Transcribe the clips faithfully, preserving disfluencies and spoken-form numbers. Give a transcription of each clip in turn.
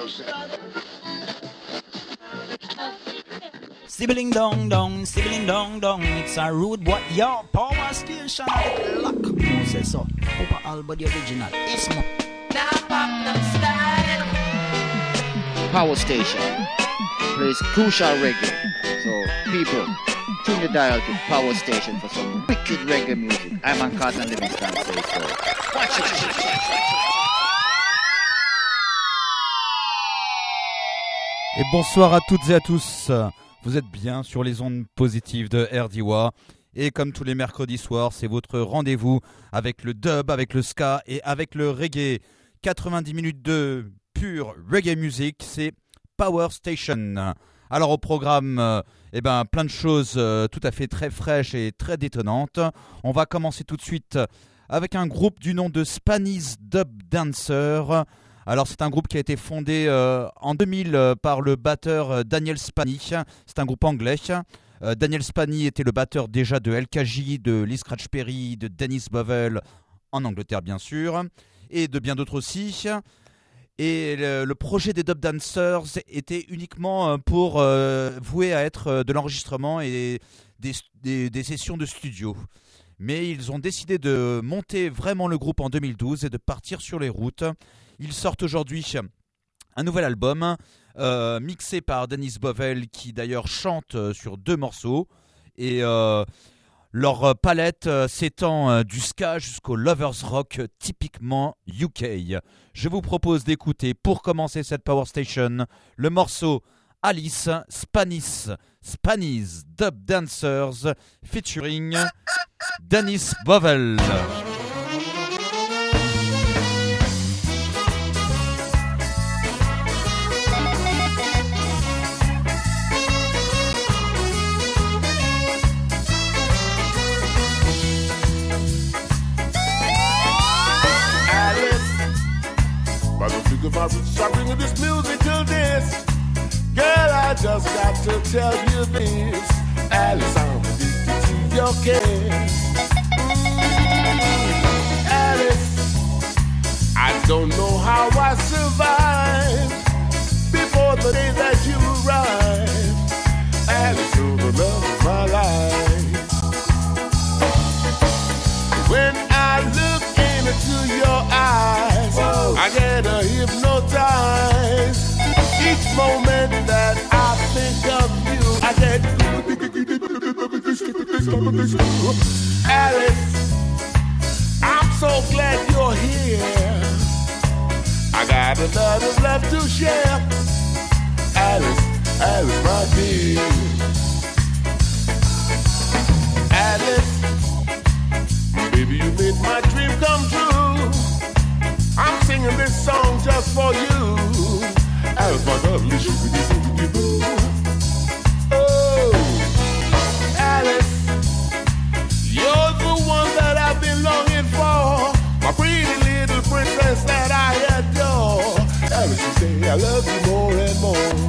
Sibling dong dong, sibling dong dong, it's a rude boy, yo, power station, lock, no say so, Papa Alba the original, Ismo. Now pop them style. Power station plays crucial reggae, so people, tune the dial to Power Station for some wicked reggae music. I'm on Carlton Livingston, say so. Watch it. Et bonsoir à toutes et à tous. Vous êtes bien sur les ondes positives de R D W A. Et comme tous les mercredis soirs, c'est votre rendez-vous avec le dub, avec le ska et avec le reggae. quatre-vingt-dix minutes de pure reggae music, c'est Power Station. Alors au programme, euh, eh ben, plein de choses euh, tout à fait très fraîches et très détonnantes. On va commencer tout de suite avec un groupe du nom de Spanish Dub Dancer. Alors c'est un groupe qui a été fondé euh, en deux mille euh, par le batteur euh, Daniel Spani. C'est un groupe anglais. Euh, Daniel Spani était le batteur déjà de L K J, de Lee Scratch Perry, de Dennis Bovell en Angleterre bien sûr, et de bien d'autres aussi. Et le, le projet des Dub Dancers était uniquement pour euh, vouer à être de l'enregistrement et des, des, des sessions de studio. Mais ils ont décidé de monter vraiment le groupe en deux mille douze et de partir sur les routes. Ils sortent aujourd'hui un nouvel album euh, mixé par Dennis Bovell qui d'ailleurs chante sur deux morceaux. Et euh, leur palette s'étend du ska jusqu'au lovers rock typiquement U K. Je vous propose d'écouter pour commencer cette Power Station le morceau Alice Spanish Spanish Dub Dancers featuring Dennis Bovell. If I start bringing this music to this, girl, I just got to tell you this. Alice, I'm addicted to your kiss. Mm, Alice, I don't know how I survived before the day that you arrived. Alice, you're the love of my life. When I look into your eyes, whoa, I get a hypnotized. Each moment that I think of you, I get Alice, I'm so glad you're here. I got a lot of love to share. Alice, Alice, my dear. Alice, baby, you made my dream come true. I'm singing this song just for you. Alice, my darling, shoo-be-dee-boo-be-dee-boo. Oh, Alice, you're the one that I've been longing for. My pretty little princess that I adore. Alice, you say I love you more and more.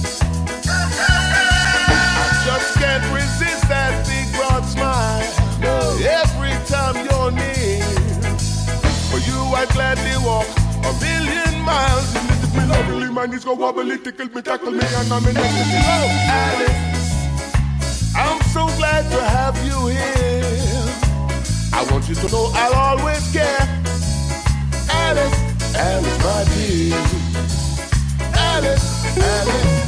I just can't resist that big broad smile. No. Every time you're near, for you I'd gladly walk a million miles. And this is me lovely, my knees go wobbly, tickle me, tackle me, and I'm in ecstasy. Oh, Alice, I'm so glad to have you here. I want you to know I'll always care. Alice, Alice, my dear. Alice, Alice.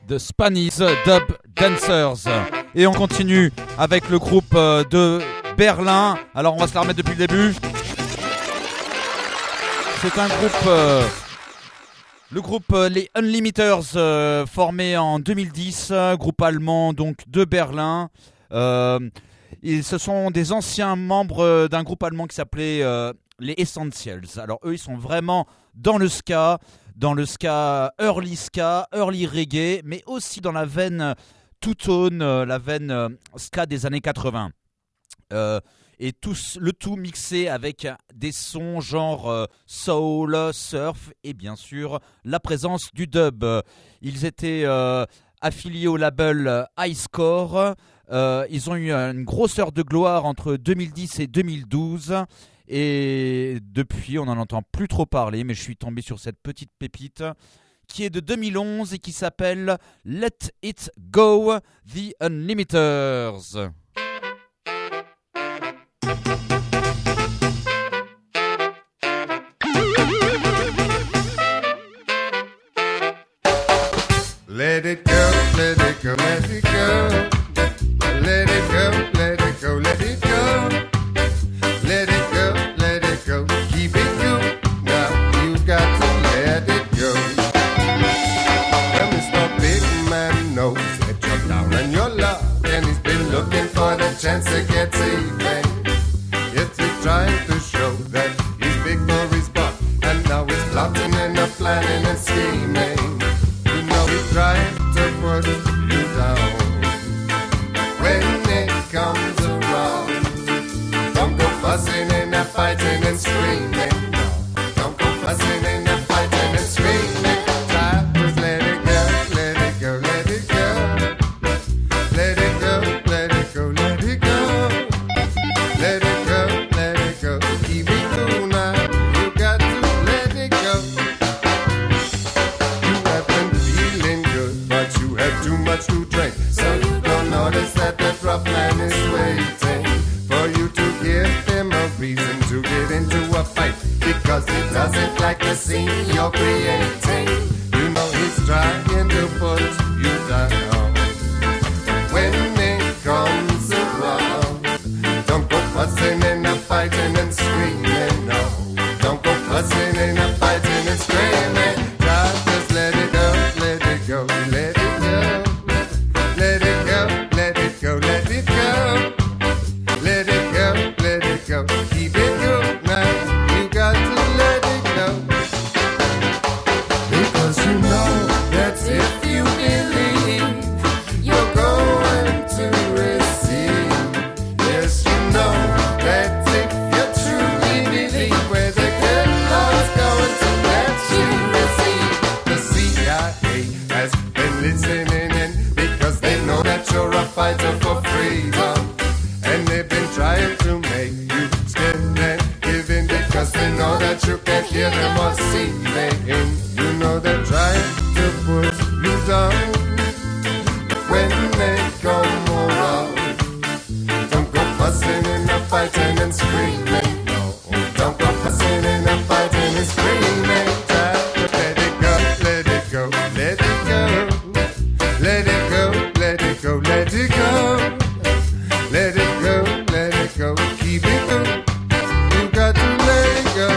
The Spanish Dub Dancers. Et on continue avec le groupe euh, de Berlin. Alors on va se la remettre depuis le début. C'est un groupe, euh, le groupe euh, les Unlimiters, euh, formé en deux mille dix, euh, groupe allemand donc de Berlin. Euh, ils, ce sont des anciens membres euh, d'un groupe allemand qui s'appelait euh, les Essentials. Alors eux, ils sont vraiment dans le ska, dans le ska early ska, early reggae, mais aussi dans la veine two-tone, euh, la veine euh, ska des années quatre-vingts. Euh, et tout, le tout mixé avec des sons genre euh, soul, surf et bien sûr la présence du dub. Ils étaient euh, affiliés au label Highscore. Euh, ils ont eu une grosse heure de gloire entre deux mille dix et deux mille douze. Et depuis, on n'en entend plus trop parler, mais je suis tombé sur cette petite pépite qui est de deux mille onze et qui s'appelle Let It Go, The Unlimiters. Let it go, let it go, let it go. Let it go, let it go, let it go. Let it go, let it go. Keep it cool. Now you got to let it go. Well, Mister Big Man knows that you're down on your luck, and he's been looking for the chance to get even. Yet he's trying to show that he's big for his buck, and now he's plotting and a planning and scheming. Trying to put you down. When it comes around, don't go fussing and a fighting and screaming. No, don't go fussing and a fighting and screaming. Try, just let it go, let it go, let it go. Let it go, let it go, let it go. Let it go, let it go. Keep it cool now, you got to let it go. Too much to drink, so you don't notice that the rough man is waiting for you to give him a reason to get into a fight, because he doesn't like the scene you're creating. You know he's trying to put you down. When it comes around, don't go fussing and a fighting and screaming. No, don't go fussing and a fighting and screaming. God, just let it go, let it go, let it go. Let it go, let it go, let it go. Let it go, let it go. Keep it cool now, you got to let it go. Because you know that if you believe, you're going to receive. Yes, you know that if you truly believe, where the good Lord's going to let you receive. The C I A has been listening in, because they know that you're a fighter for freedom, and they've been trying to make you scared and give in, because they know that you can't hear them or see them. You know they're trying to put you down. When they come around, don't go fussing and a fighting and screaming. No, don't go fussing and a fighting and screaming. Let it go, let it go, let it go. Let it go, let it go, let it go. Let it go, let it go. Keep it cool. You got to let it go.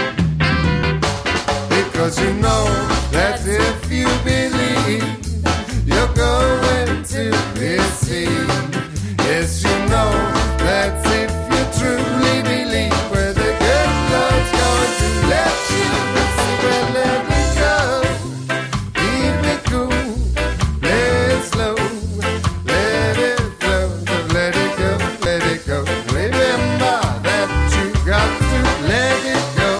Because you know that if you believe, you're going to receive. Yes, you know that if you truly believe, where the good Lord's going to let you receive. Well, let it go. Keep it cool. Slow, let it go, let it go, let it go. Remember that you got to let it go.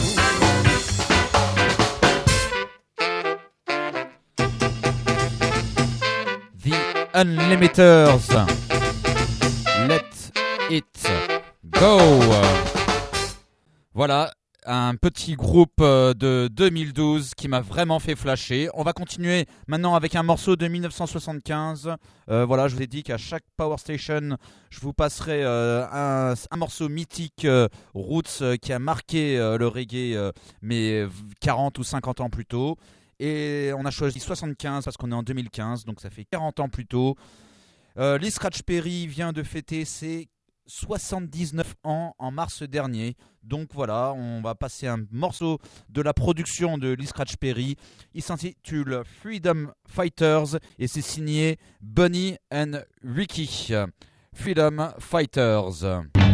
The Unlimiters, Let It Go. Voilà. Un petit groupe de deux mille douze qui m'a vraiment fait flasher. On va continuer maintenant avec un morceau de dix-neuf cent soixante-quinze. Euh, voilà, je vous ai dit qu'à chaque Power Station, je vous passerai euh, un, un morceau mythique euh, Roots euh, qui a marqué euh, le reggae, euh, mais quarante ou cinquante ans plus tôt. Et on a choisi soixante-quinze parce qu'on est en deux mille quinze, donc ça fait quarante ans plus tôt. Euh, Lee Scratch Perry vient de fêter ses soixante-dix-neuf ans en mars dernier. Donc voilà, on va passer un morceau de la production de Lee Scratch Perry. Il s'intitule Freedom Fighters et c'est signé Bunny and Ricky. Freedom Fighters.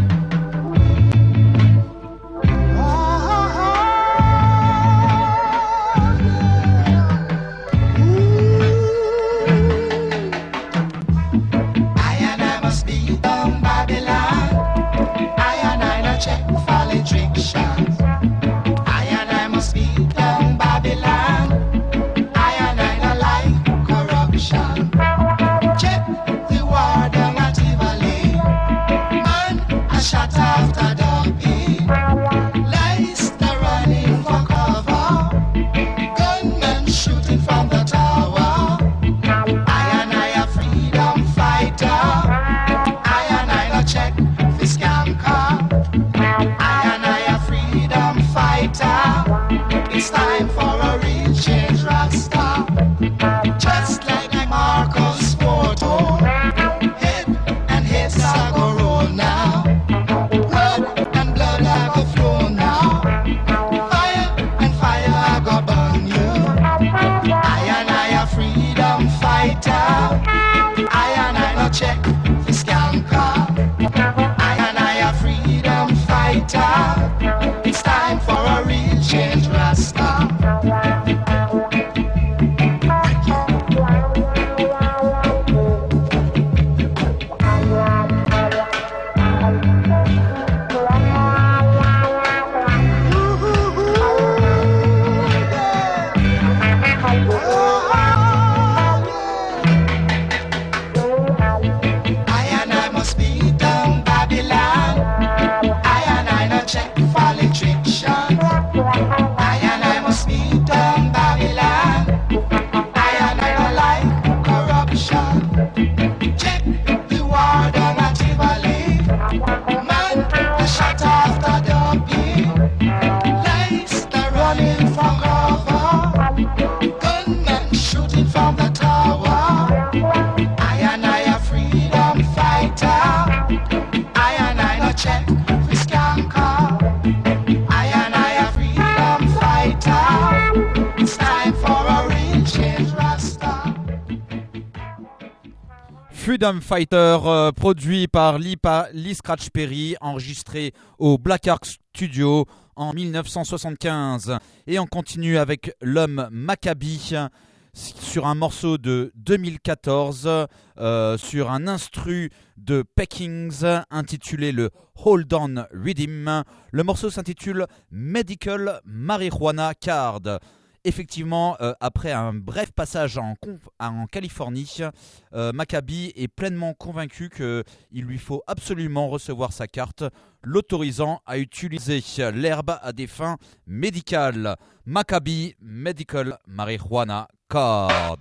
It's time for a real change, Rasta. Just like Marcos Porto, hip and hits are go roll now. Blood and blood are go flow now. Fire and fire are go burn you. I and I a freedom fighter. I and I no check for scam car. I and I a freedom fighter. It's time for a real change, Rasta. Freedom Fighter, euh, produit par Lee, pa, Lee Scratch Perry, enregistré au Black Ark Studio en dix-neuf cent soixante-quinze. Et on continue avec l'homme Maccabi sur un morceau de deux mille quatorze, euh, sur un instru de Peckings intitulé le Hold On Rhythm. Le morceau s'intitule Medical Marijuana Card. Effectivement, euh, après un bref passage en, en Californie, euh, Maccabi est pleinement convaincu qu'il lui faut absolument recevoir sa carte, l'autorisant à utiliser l'herbe à des fins médicales. Maccabi Medical Marijuana Card.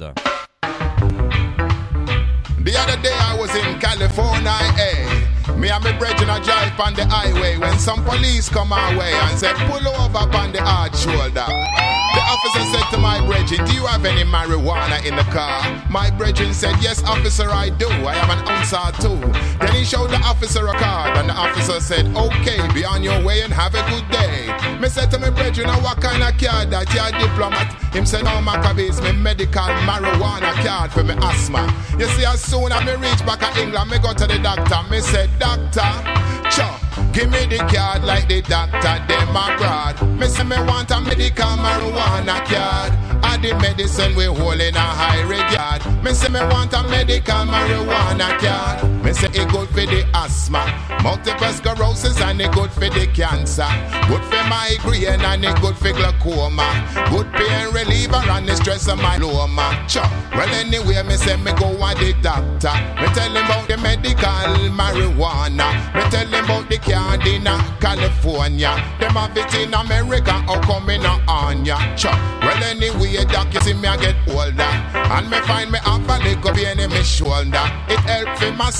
The other day I was in California, eh? Me and my brethren a drive on the highway when some police come our way and said, pull over on the hard shoulder. The officer said to my brethren, do you have any marijuana in the car? My brethren said, yes, officer, I do. I am an ouncer too. Then he showed the officer a card and the officer said, okay, be on your way and have a good day. Me said to my brethren, oh, what kind of card that? You a diplomat? Him said, no, Maccabi, it's me medical marijuana card for me asthma. You see, as soon as me reach back in England, me go to the doctor. Me said, doctor, cha, give me the card like the doctor, them abroad. Me say me want a medical marijuana card. And the medicine we hold in a high regard. Me say me want a medical marijuana card. Me say it good for the asthma, multiple sclerosis, and it good for the cancer. Good for migraine and it good for glaucoma. Good pain reliever and the stress of my loma. Cha, well anyway, me say me go to the doctor. Me tell him about the medical marijuana. Me tell him about the card in California. Them have it in America or coming on ya. Cha, well anyway, doc, you see me I get older, and me find me have a little pain in my shoulder. It help for massage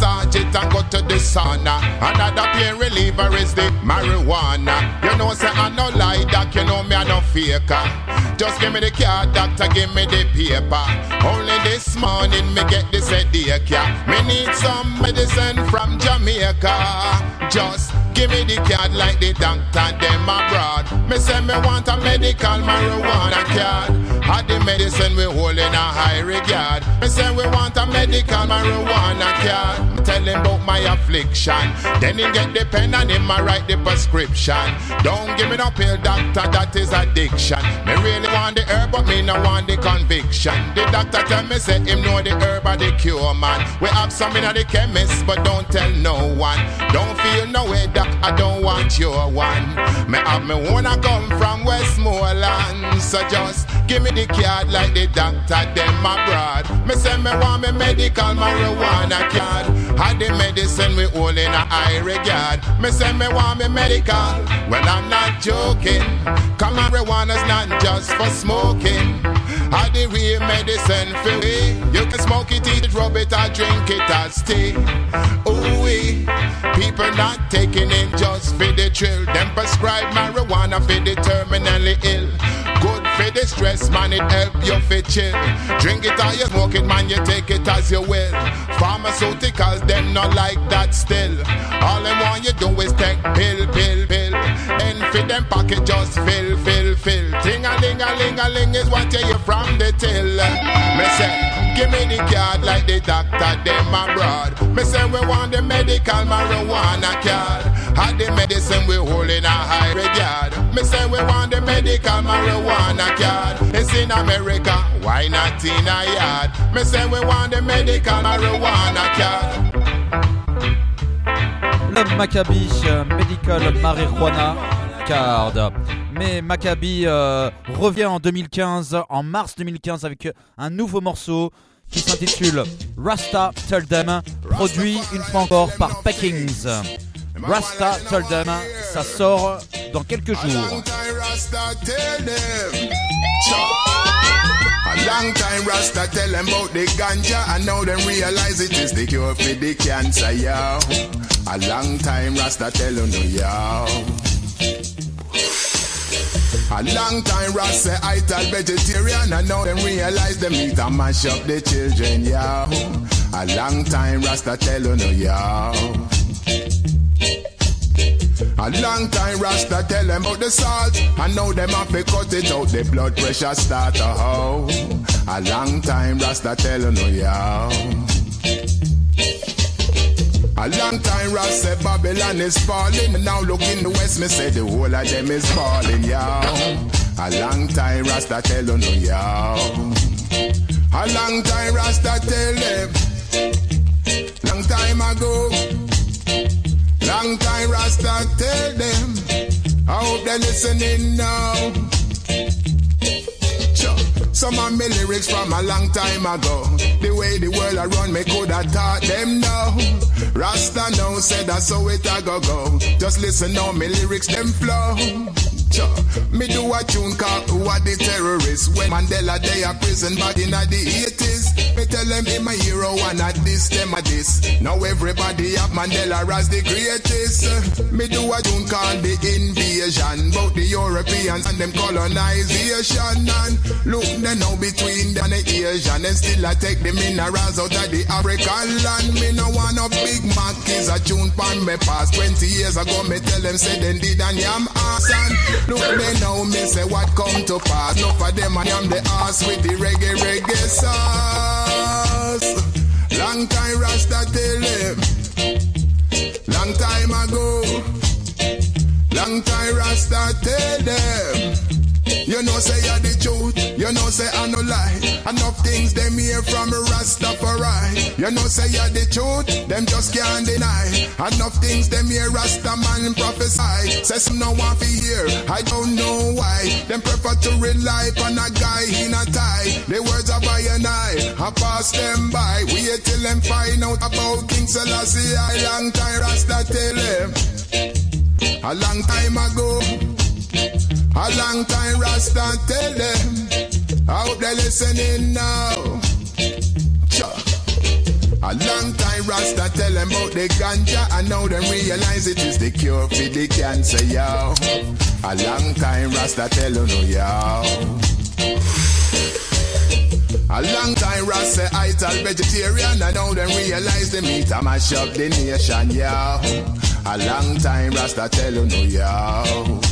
charge it and go to the sauna. Another pain reliever is the marijuana. You know say I no lie, doc, you know me I no faker. Just give me the card, doctor, give me the paper. Only this morning me get this headache, yeah. Me need some medicine from Jamaica. Just give me the card like the doctor, them abroad. Me say me want a medical marijuana card. Had the medicine we hold in a high regard. Me say we want a medical marijuana card. Me tell him about my affliction. Then he get the pen and him a write the prescription. Don't give me no pill, doctor, that is addiction. Me really want the herb, but me no want the conviction. The doctor tell me say him know the herb or the cure, man. We have some in the chemist, but don't tell no one. Don't feel no way, doc, I don't want your one. Me have me wanna come from Westmoreland. So just give me the card like the doctor, them abroad. Me say me want me medical marijuana card. Had the medicine we hold in a high regard. Me say me want me medical. Well, I'm not joking. Cause marijuana's not just for smoking. Had the real medicine for me. You can smoke it, eat it, rub it, or drink it as tea. Ooh-wee. People not taking it just for the thrill. Them prescribe marijuana for the terminally ill. Good for the stress, man, it help you fit chill. Drink it or you smoke it, man, you take it as you will. Pharmaceuticals, them not like that still. All them want you do is take pill, pill, pill. Then for them pocket just fill, fill, fill. Ting-a-ling-a-ling-a-ling is what you hear from the till. Me say, give me the card like the doctor, them abroad. Me say we want the medical marijuana card. Had the medicine we hold in a high regard. Me say we want the medical marijuana card. It's in America, why not in a yard? Me say we want the medical marijuana card. Le Maccabi euh, Medical Marijuana Card. Mais Maccabi euh, revient en deux mille quinze, en mars deux mille quinze, avec un nouveau morceau qui s'intitule Rasta Tell Them, produit une fois encore par Packings. Rasta Tell Them, ça sort dans quelques jours. A long time Rasta tell them about the ganja, and now them realize it is the cure for the cancer, yo. A long time Rasta tell them no, yo. A long time Rasta say I tell vegetarian, and now them realize them eat and mash up the children, yo. A long time Rasta tell them no, yo. A long time Rasta tell them about the salt, and now them have to cut it out, the blood pressure start to how. A long time Rasta tell them no, yo. A long time Rasta say Babylon is falling, and now look in the west, me say the whole of them is falling, yo. A long time Rasta tell them no, yo. A long time Rasta tell them, long time ago. Long time Rasta tell them, I hope they're listening now. Some of my lyrics from a long time ago. The way the world around me could have taught them now. Rasta now said that's how it a go go. Just listen now, my lyrics them flow. Me do a tune called Who Are the Terrorists? When Mandela day a prison back in the eighties. Me tell them him a hero and at this, them a this. Now everybody have Mandela as the greatest. Me do a tune called The Invasion, about the Europeans and them colonization. And look they now between them and the Asian, and still I take the minerals out of the African land. Me no want no Big Mac is a tune pan me past twenty years ago. Me tell them say them did and yam ass. And look they now me say what come to pass. No for them and yam the ass with the reggae reggae sauce. Long time Rasta tell them, long time ago. Long time Rasta tell them, you know say you're the truth, you know say I no lie. Enough things them hear from Rastafari. You know say you're the truth, them just can't deny. Enough things them hear Rasta man prophesy. Say some no want to hear, I don't know why. Them prefer to rely on a guy in a tie. The words of I and I, I pass them by. Wait till them find out about King Selassie. I long time Rasta tell them, a long time ago. A long time Rasta tell them, I hope they're listening now. A long time Rasta Rasta tell them about the ganja, and now them realize it is the cure for the cancer, yo. A long time Rasta tell you no, yo. A long time Rasta eat all vegetarian, and now them realize the meat a mash up the nation, yo. A long time Rasta tell you no, yo.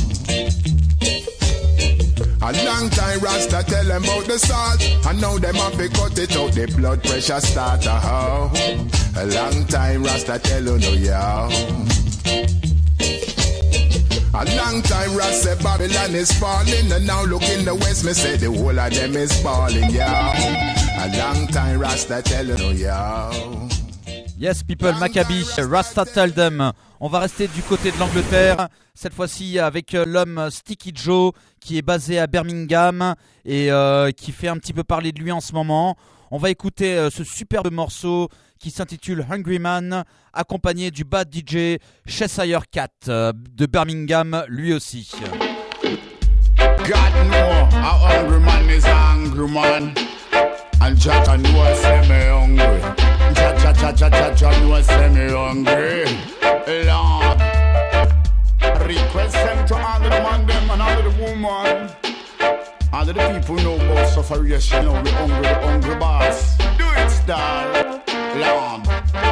A long time Rasta tell them about the salt, and now them have to cut it out, the blood pressure start a how. A long time Rasta tell you no, yo. A long time Rasta say Babylon is falling, and now look in the west, me say the whole of them is falling, yo. A long time Rasta tell you no, yo. Yes, people, Maccabi, Rasta Tell Them. On va rester du côté de l'Angleterre, cette fois-ci avec l'homme Sticky Joe, qui est basé à Birmingham et euh, qui fait un petit peu parler de lui en ce moment. On va écouter euh, ce superbe morceau qui s'intitule Hungry Man, accompagné du bad D J Cheshire Cat euh, de Birmingham, lui aussi. God know a hungry man is a hungry man, and Jack and know say me hungry. Jack, Jack, Jack, Jack, Jack, Jack know say me hungry. Lord, request them to all the man them and all the woman. All of the people know about sufferation, you know, we hungry, the hungry boss. Do it, star, Lord.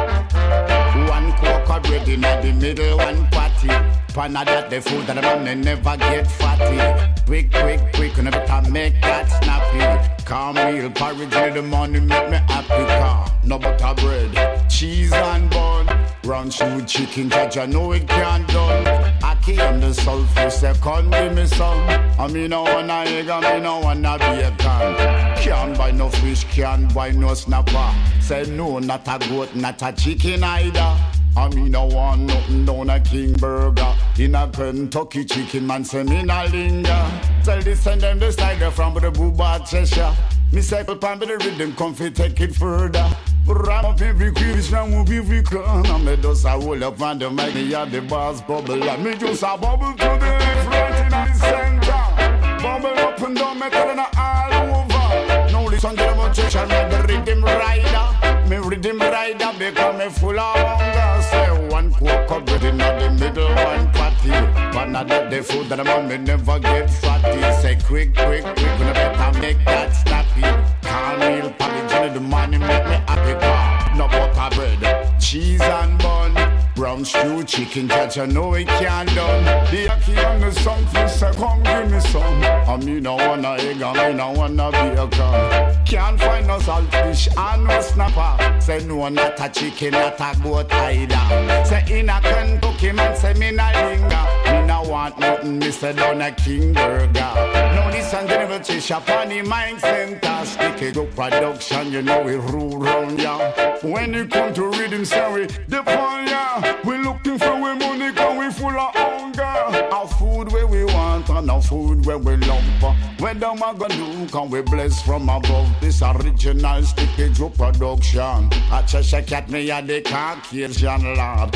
One cocoa bread in the middle, one patty. Panna that the food that the man they never get fatty. Quick, quick, quick, and every time make that snappy. Cornmeal porridge in the morning make me happy. Car, no butter bread, cheese and bun. Brown shoe chicken, judge, I know it can't done. I came the sulfur second, give me some. I mean, no one a egg, I mean, no one a bacon. Can't buy no fish, can't buy no snapper. Say no, not a goat, not a chicken either. I mean, no one nothing down a King Burger. In a Kentucky chicken, man, say me na linger. Tell this and them the style from the booba Cheshire. Me cycle pan with the rhythm, comfy take it further. Ram up every quiz, ram up every crown. And me just a hold up on the mic, me have the bars bubble. And me just a bubble to the left, right in the center. Bubble up and down, me telling her all over. Now listen to the motivation, me the rhythm rider. Me rhythm rider because me full of hunger. Say one cocoa bread in the middle, one patty. But not that the food that I'm me never get fatty. Say quick, quick, quick, when I better make that snappy. Cornmeal porridge in the morning make me happy. No butter bread, cheese and bun. Brown stew, chicken, judge, I know it can't done. The ackee and the sunfish say come give me some. I mean I wanna egg, I mean I wanna bacon. Can't find no saltfish and no snapper. Say no, not a chicken, not a goat either. Say in a Kentucky man, say me na linger. Me na want nothing, me say down a King Burger. Now this and the Cheshire upon the mind center. Stick it up production, you know we rule round ya. When you come to rhythm, sorry, the fun ya. We looking for we money, cause we full of hunger. Our food where we want and our food where we love. Where them a gonna do, can we bless from above. This original sticky Joe production. A Cheshire Cat me a the Caucasian lad.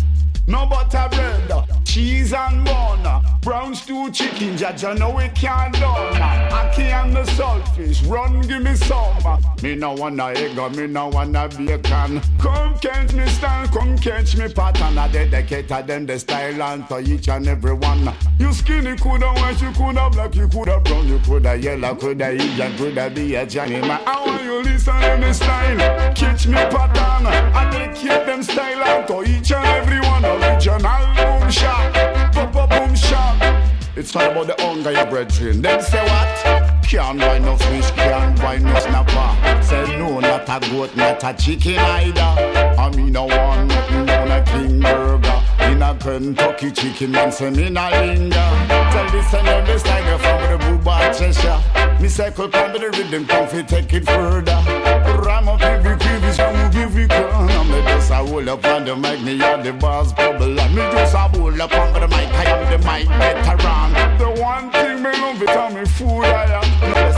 No butter bread, cheese and bun. Brown stew chicken, judge, I know it can't done. Ackee and the saltfish, run give me some. Me no wanna egg, me no wanna bacon. Come catch me style, come catch me pattern. I dedicate to them the style and to each and every one. You skinny coulda white, you coulda black, you coulda brown, you coulda yellow, coulda Indian, coulda be a Johnny man. I want you listen to me style, catch me pattern. I dedicate them style and to each and every one. Original boom shop, pop up boom shop. It's not about the hunger your brethren. Them say what? Can't buy no fish, can't buy no snapper. Say no, not a goat, not a chicken either. I mean I want nothing down a King Burger. In a Kentucky chicken man say me na linger. Tell this and them this tiger from the booba Cheshire. Me cycle pan with the rhythm, comfy take it further. Ram up every crevice, ram up every crown. And me just a hold up on the mic, me have the bars bubble. And me just a hold up on the mic, I am the mic veteran. The one thing me love it and me food I am.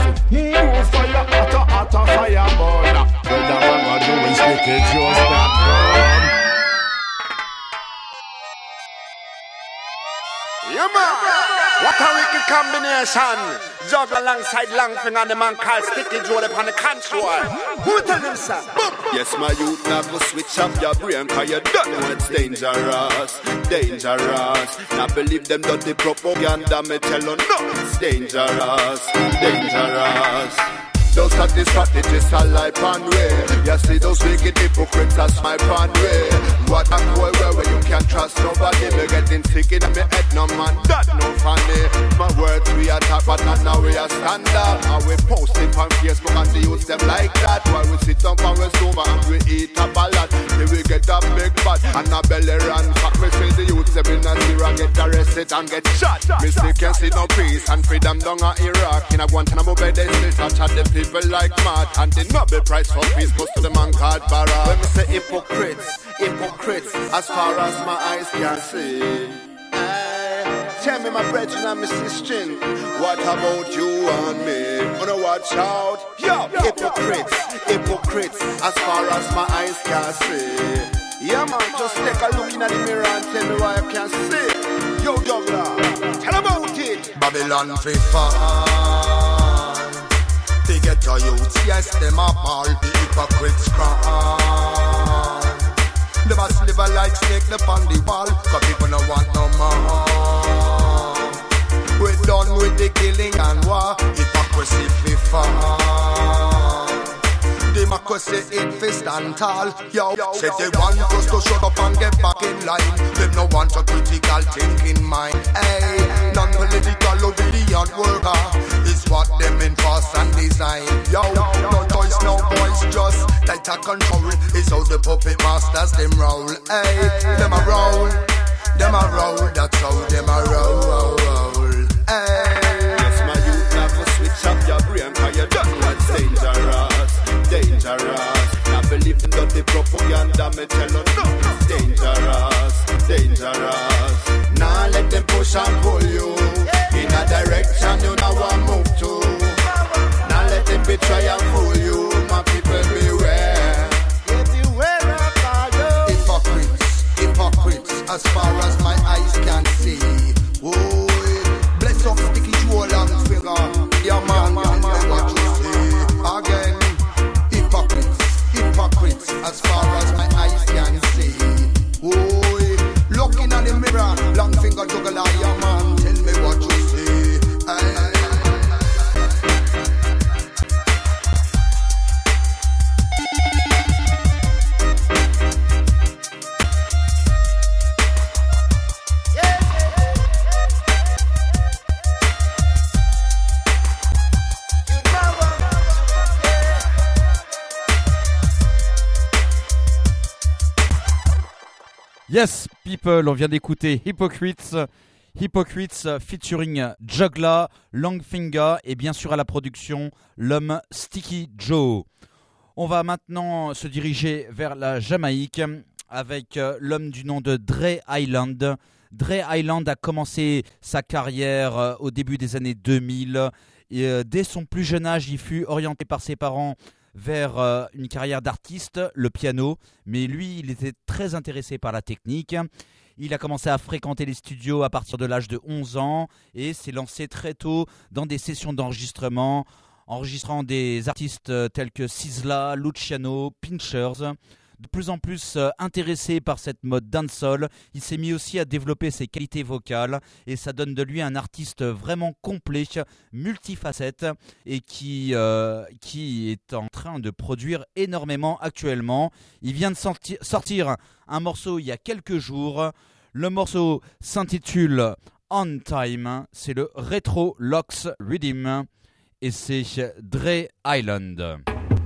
More fire, hotter, hotter fire burn. What the man gonna do when sticky just that burn? Yeah man, what a wicked combination. Juggle alongside Langfinger and the man called Sticky Joe upon the control. Who tell them, sir? Yes, my youth, now go switch up your brain, cause you don't know it's dangerous, dangerous. Now believe them dirty propaganda, me tell you, no, it's dangerous, dangerous. Those are the strategists are like pan way. You see those wicked hypocrites are my pan way. What a cool way where you can't trust nobody. Me getting sick in my head, no man, that no funny. My words we attack, but not now we are stand up. And we post it on Facebook and they use them like that. While we sit up and we sober and we eat a ballad. Then we get a big bad and a belly run. Fuck me say the youth them in a zero get arrested and get shot. Me still can see no peace and freedom down in Iraq. In a Guantanamo Bay they still touch at the people like mad, and the Nobel Prize for peace goes to the man called Barra. When me say hypocrites, hypocrites, as far as my eyes can see. Aye. Tell me my brethren and my sister, what about you and me? Wanna watch out, yo, hypocrites, hypocrites, as far as my eyes can see. Yeah man, just take a look in the mirror and tell me what I can see. Yo, Douglas, tell about it. Babylon free fall. They get your youths, yes, them a ball, the hypocrites cry. They must live a like snake upon the wall, cause people don't want no more. We're done with the killing and war, hypocrisy fi fall. Democracy it fi stand tall, yo. Say they want us to shut up and get back in line. Them no want a critical thinking mind. Hey, non-political obedient worker is what them enforce and design. Yo, no toys, no boys, just tighter control is how the puppet masters them roll. Hey, them a roll, them a roll. That's how them a roll, roll, roll. Hey, yes, my youth, now go switch up your brain, cause you don't know it's dangerous, dangerous. Now believe the dirty propaganda, me tell you, no, it's dangerous, dangerous. Now let them push and pull you in a direction you now want move to. Now let them betray and fool you. My people beware. Yeah, beware of all you. Hypocrites, hypocrites, as far as my eyes can see. Oh, bless up Sticky Joe Langfinger. Yeah man, man, man, what you see. Again, hypocrites, hypocrites, as far as my eyes can see. Oh, looking at the mirror, Langfinger juggler, yeah man, tell me what you see. Aye. Yes, people, on vient d'écouter Hypocrites, Hypocrites featuring Juggla, Langfinger et bien sûr à la production l'homme Sticky Joe. On va maintenant se diriger vers la Jamaïque avec l'homme du nom de Dre Island. Dre Island a commencé sa carrière au début des années deux mille et dès son plus jeune âge, il fut orienté par ses parents vers euh, une carrière d'artiste, le piano, mais lui, il était très intéressé par la technique. Il a commencé à fréquenter les studios à partir de l'âge de onze ans et s'est lancé très tôt dans des sessions d'enregistrement, enregistrant des artistes tels que Sizzla, Luciano, Pinchers. De plus en plus intéressé par cette mode dancehall, il s'est mis aussi à développer ses qualités vocales et ça donne de lui un artiste vraiment complet, multifacette et qui, euh, qui est en train de produire énormément actuellement. Il vient de sorti- sortir un morceau il y a quelques jours. Le morceau s'intitule On Time, c'est le Retro Locks Rhythm et c'est Dre Island.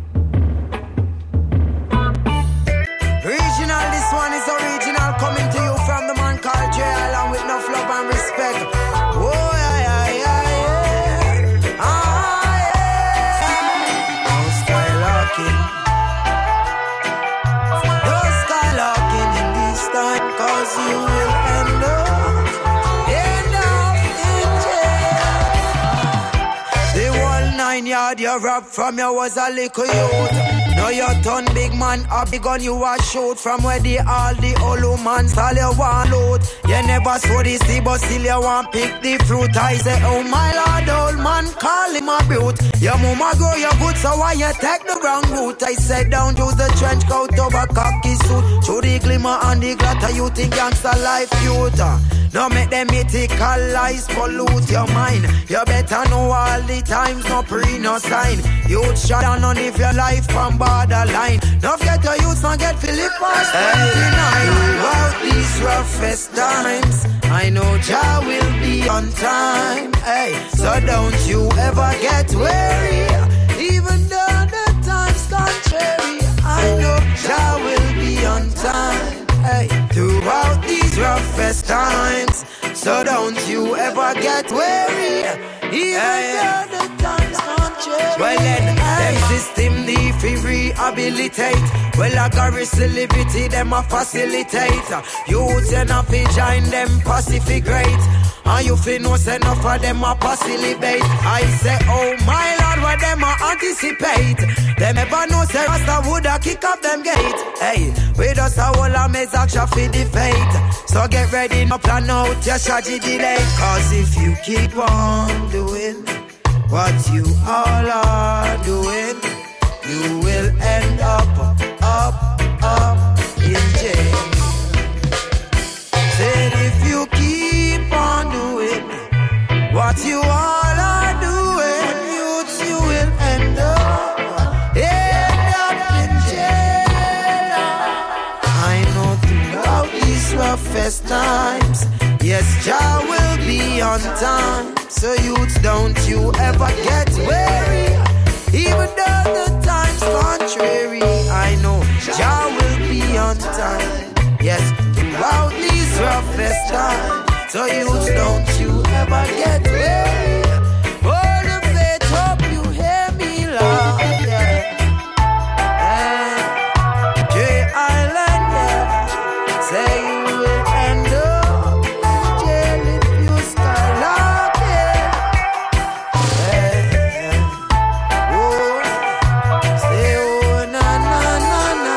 Original, this one is original, coming to you from the man called J Along with enough love and respect. Oh yeah, yeah, yeah, yeah. Ah, yeah. No skylocking. No skylocking in this time, cause you will end up, end up in jail. The whole nine yard you robbed from you was a little youth. Now you turn big man up, the gun you a shoot. From where the all the old man stall you want load. You never saw the sea but still you want pick the fruit. I say oh my lord, old man call him a brute. Your mama grow your good so why you take the wrong route. I said down to the trench coat over cocky suit. Through the glimmer and the glitter you think gangster life cute. Now make them mythical lies pollute your mind. You better know all the times, no pre, no sign. Youth shut down on if your life from borderline. Now get your youth, not get Philip past twenty-nine. Throughout these roughest times, I know Jah will be on time. Hey, so don't you ever get weary. Even though the time's contrary, I know Jah will be on time. Hey, throughout these roughest times, so don't you ever get weary. Even hey. though the times contrary. Well then, hey. them system the fi rehabilitate. Well I got resolivity, them a facilitate. Youth you not fi join them pacificate. And you fi know say enough of them a facilitate. I say oh my lord, what them a anticipate. Them ever know say Rasta woulda kick up them gate. Hey, we just a whole a mess action fi the fate. So get ready, no plan out your strategy delay. Cause if you keep on doing what you all are doing, you will end up, up, up in jail. Said if you keep on doing what you all are doing, youths, you will end up, end up in jail. I know throughout these roughest times, yes, Jah will be on time. So youths, don't you ever get weary. Even though the time's contrary, I know Jah will be on time. Yes, throughout these roughest times. So youths, don't you ever get weary. For the faith, hope you hear me loud. Yeah. Hey, J Island, yeah. Say you will end up in jail if you skylark, yeah. Hey, yeah. Oh, say oh na na na na.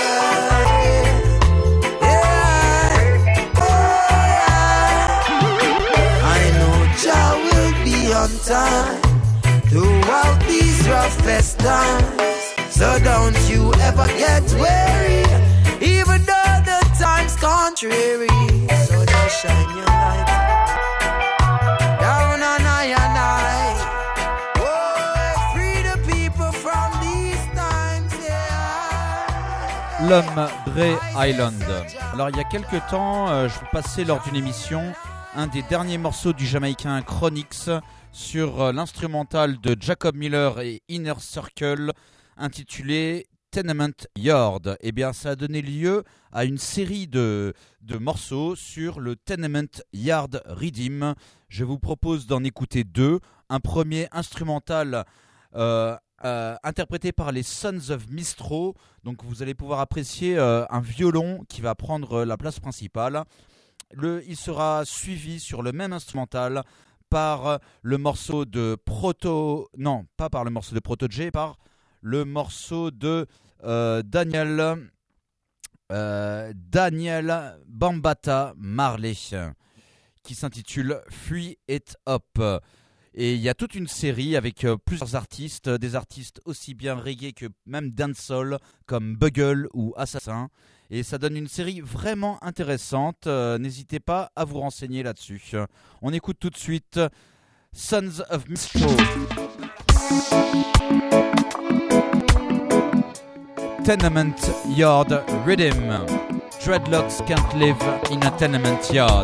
Yeah, yeah. Oh yeah. I know Jah will be on time throughout these roughest times. So don't you ever get weary, even though the time's contrary. So just shine your light down on I and I. Oh, free the people from these times, yeah. L'homme Dre Island. Alors il y a quelques temps, euh, je vous passais lors d'une émission un des derniers morceaux du Jamaïcain Chronix sur euh, l'instrumental de Jacob Miller et Inner Circle intitulé Tenement Yard. Eh bien, ça a donné lieu à une série de, de morceaux sur le Tenement Yard Rhythm. Je vous propose d'en écouter deux. Un premier instrumental euh, euh, interprété par les Sons of Mistro. Donc, vous allez pouvoir apprécier euh, un violon qui va prendre la place principale. Le, il sera suivi sur le même instrumental par le morceau de Proto... Non, pas par le morceau de Proto-J, par le morceau de euh, Daniel euh, Daniel Bambata Marley qui s'intitule Free It Up. Et il y a toute une série avec euh, plusieurs artistes, des artistes aussi bien reggae que même dancehall comme Bugle ou Assassin. Et ça donne une série vraiment intéressante. Euh, n'hésitez pas à vous renseigner là-dessus. On écoute tout de suite Sons of Mistro. Tenement Yard Rhythm. Dreadlocks can't live in a tenement yard.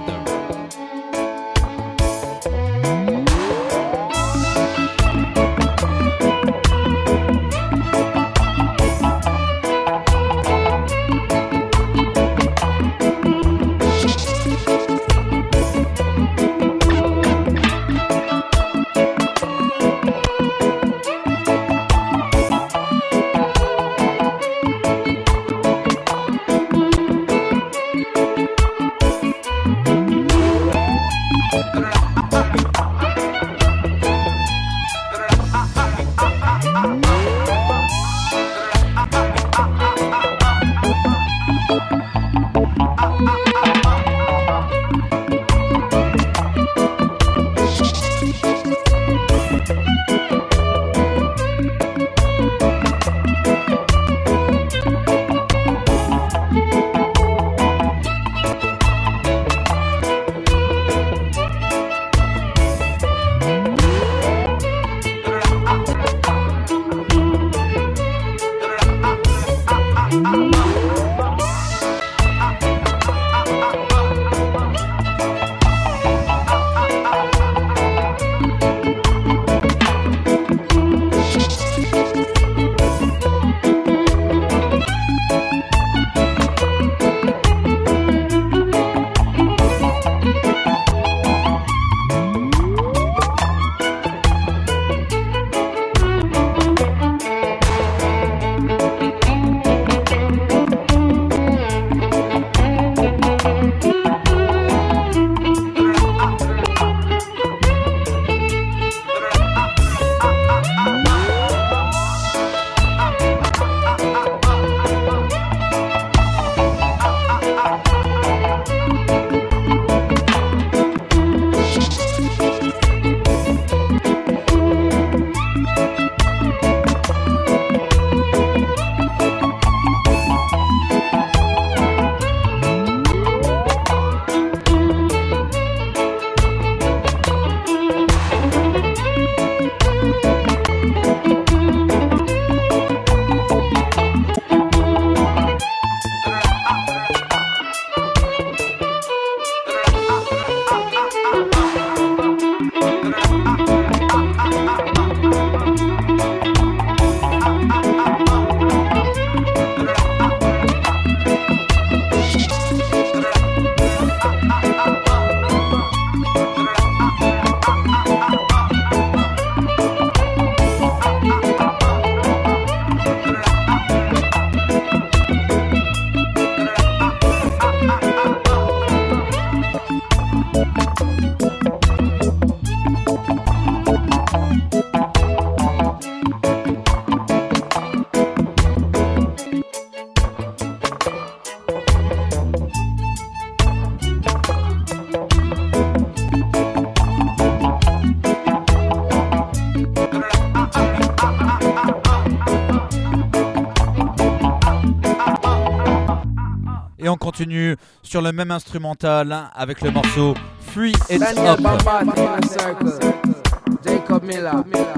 Et on continue sur le même instrumental avec le morceau Free It Daniel Up. Bombard, Inner Circle, Jacob Miller.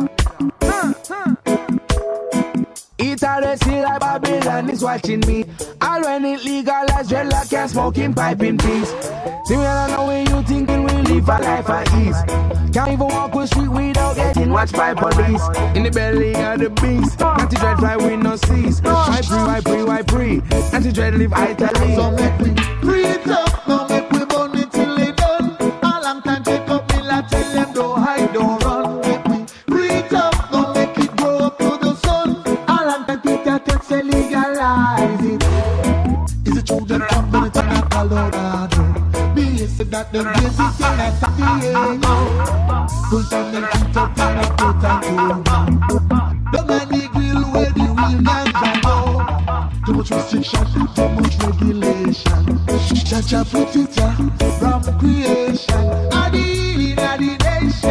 Eat all the sea like Babylon is watching me. All when it legalized, dreadlock and smoking pipe in peace. See me I don't know when you thinking we live a life of ease. Can't even walk the street without getting watched by police. In the belly of the beast, anti-dread fly we no cease. Why pre, why pre, why pre? Anti-dread live Italy. So make me free it up, now make we burn it till it done. All I'm time take up me la tell them don't hide, don't run. Make me free it up, now make it grow up to the sun. All I'm time take that text and legalize it. Is it true that company to not allow that? Me say that them crazy thing I stop the air. Full time them keep up and up put and cool. Don't let me grill where the real ganja go. Too much restriction, too much regulation. Cha-cha put it ya from creation. A the healing of the nation.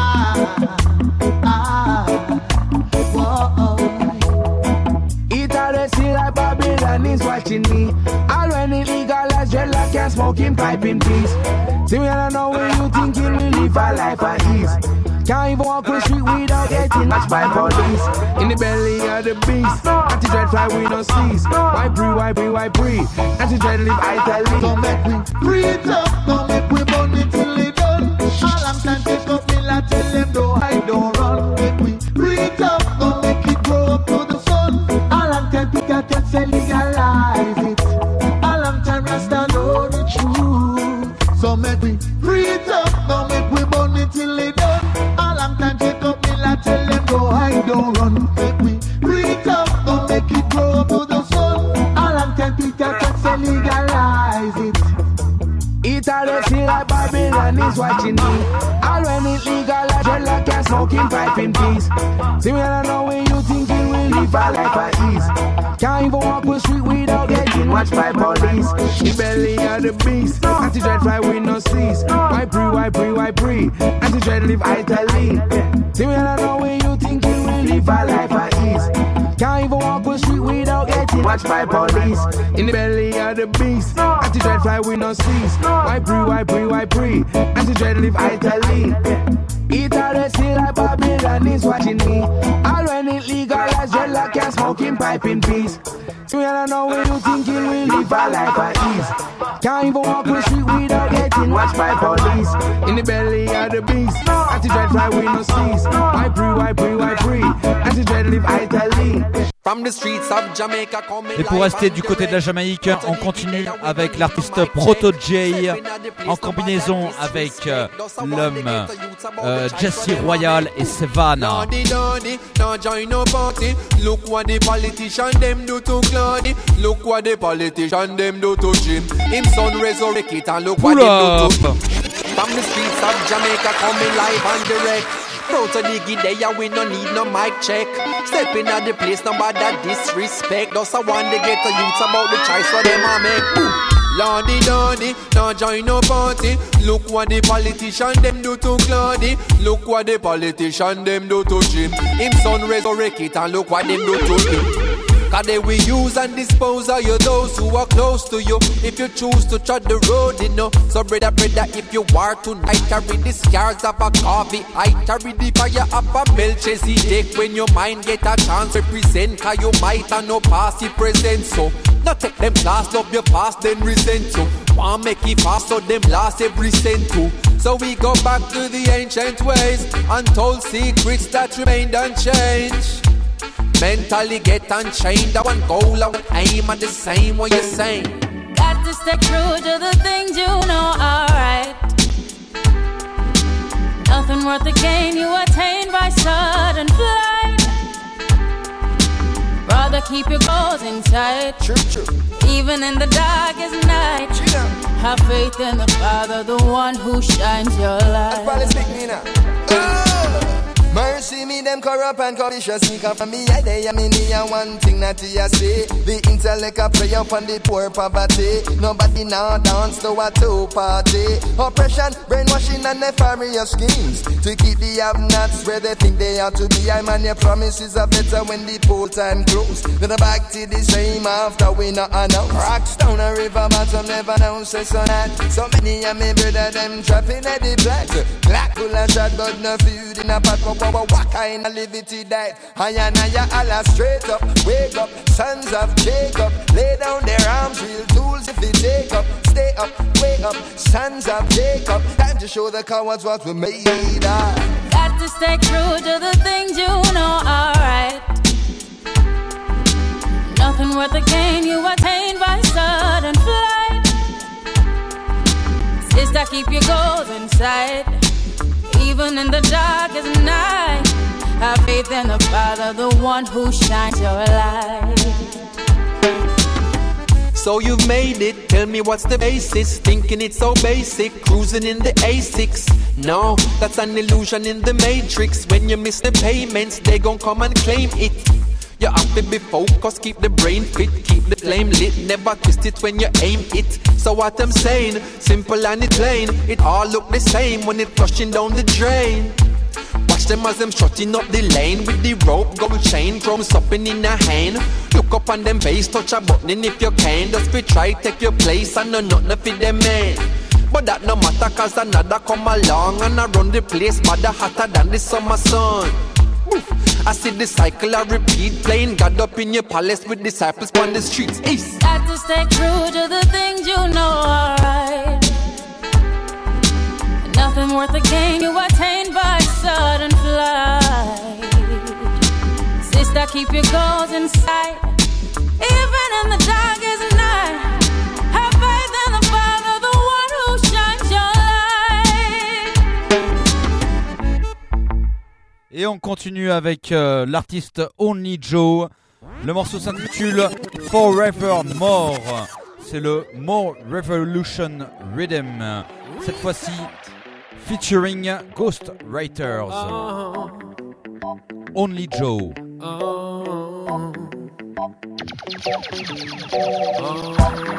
Ah, whoa. Eat all the sea like Babylon is watching me. All when it legalized, dreadlock and smoking pipe in peace. See me I don't know where you thinking we live a life of ease. Can't even walk the street without getting matched by police. In the belly of the beast, anti-dread fly we no cease. Why pre, why pre, why pre? Anti-dread live Italy. Don't make me free it up, don't make we burn it till it done. All I'm time take up me la tell them don't hide, don't run. Make we free it up, don't make it grow up to the sun. All I'm time pick a text and legalize it. All I'm time Rasta know the truth. So make we free it up, don't make we burn it till it done. All I'm time take up me la tell them go hide, don't run. Make we free it up, don't make it grow up to the sun. All I'm time pick a text and legalize it. Eat all the sea like Babylon is watching me. All when it legalized, dreadlock and smoking pipe in peace. See me I don't know where you thinking we live a life of ease. Can't even walk the street without getting watched by police. The belly of the beast, anti-dread fly we no cease. Why pre, why pre, why pre? Anti-dread live Italy. See me I don't know where you thinking we live a life of ease. Can't even walk the street without getting watched by police. In the belly of the beast, anti-dread fly we no cease. Why pre, why pre, why pre? Anti-dread live Italy. Eat all the sea like Babylon is watching me. All when it legalized, dreadlock and smoking pipe in peace. See me I don't know where you thinking we live a life of ease. Can't even walk the street without getting watched by police. In the belly of the beast, anti-dread fly we no cease. Why pre, why pre, why pre? Anti-dread live Italy. Et pour rester du côté de la Jamaïque, on continue avec l'artiste Proto J en combinaison avec euh, l'homme euh, Jesse Royal et Savannah. Look what the politician them do to Claude. Look what the politician them do to Jim. Him son resurrect it and look what they do to him. From the streets of Jamaica coming live and direct. Proto diggy there, we no need no mic check. Stepping at the place, no bother disrespect. Just I want to get the youths about the choice for them I make. Ooh. Lordy, lordy, now join no party. Look what the politician them do to Claude. Look what the politician them do to Jim. Him son resurrect it and look what them do to him. Cause they will use and dispose of you, those who are close to you. If you choose to tread the road, you know. So brother, brother, if you are tonight, carry the scars of a coffee. I carry the fire of a Melchizedek. When your mind get a chance, represent. Cause you might have no past, he present. So, not take them class, love your past, then resent. So, want make it fast, so them last every cent too. So we go back to the ancient ways. Untold secrets that remained unchanged. Mentally get unchained, that one goal, that one aim at the same, what you saying? Got to stick true to the things you know are right. Nothing worth the gain you attain by sudden flight. Rather keep your goals in sight. True, true. Even in the darkest night. True. Have faith in the Father, the one who shines your light. That's probably speak me now. Oh. Mercy me, them corrupt and covetous sneak up from me. I they am in here one thing that you say. The intellect a play up on the poor poverty. Nobody now dance to a two party. Oppression, brainwashing and nefarious schemes to keep the have-nots where they think they ought to be. I man, your promises are better when the poll time close. Then I back to the same after we not announce. Rocks down a river bottom, never know say so that. So many of me brother them trapping at the black. Black full of shot but no food in a pot. What kind of liberty that? I and I Allah straight up, wake up, sons of Jacob. Lay down their arms, real tools if they take up. Stay up, wake up, sons of Jacob. Time to show the cowards what we made of. Got to stay true to the things you know are right. Nothing worth the gain you attain by sudden flight. Sister, keep your goals in sight. Even in the darkest night, have faith in the Father, the one who shines your light. So you've made it, tell me what's the basis. Thinking it's so basic, cruising in the A six. No, that's an illusion in the matrix. When you miss the payments, they gon' come and claim it. You have to be focused, keep the brain fit, keep the flame lit, never twist it when you aim it. So what I'm saying, simple and it's plain, it all look the same when it flushing down the drain. Watch them as them shutting up the lane with the rope, gold chain, chrome something in a hand. Look up on them face, touch a button if you can. Just be try take your place and no nothing for them man. But that no matter cause another come along and I run the place, but the hotter than the summer sun. I see the cycle I repeat, playing God up in your palace with disciples on the streets. East. Got to stay true to the things you know are right. Nothing worth the gain you attain by sudden flight. Sister, keep your goals in sight. Even in the darkest night, have faith in the Father, the one who shines your light. Et on continue avec euh, l'artiste Only Joe. Le morceau s'intitule Forever More. C'est le More Revolution Rhythm. Cette fois-ci, featuring Ghost Writers. Oh. Only Joe. Oh. Oh.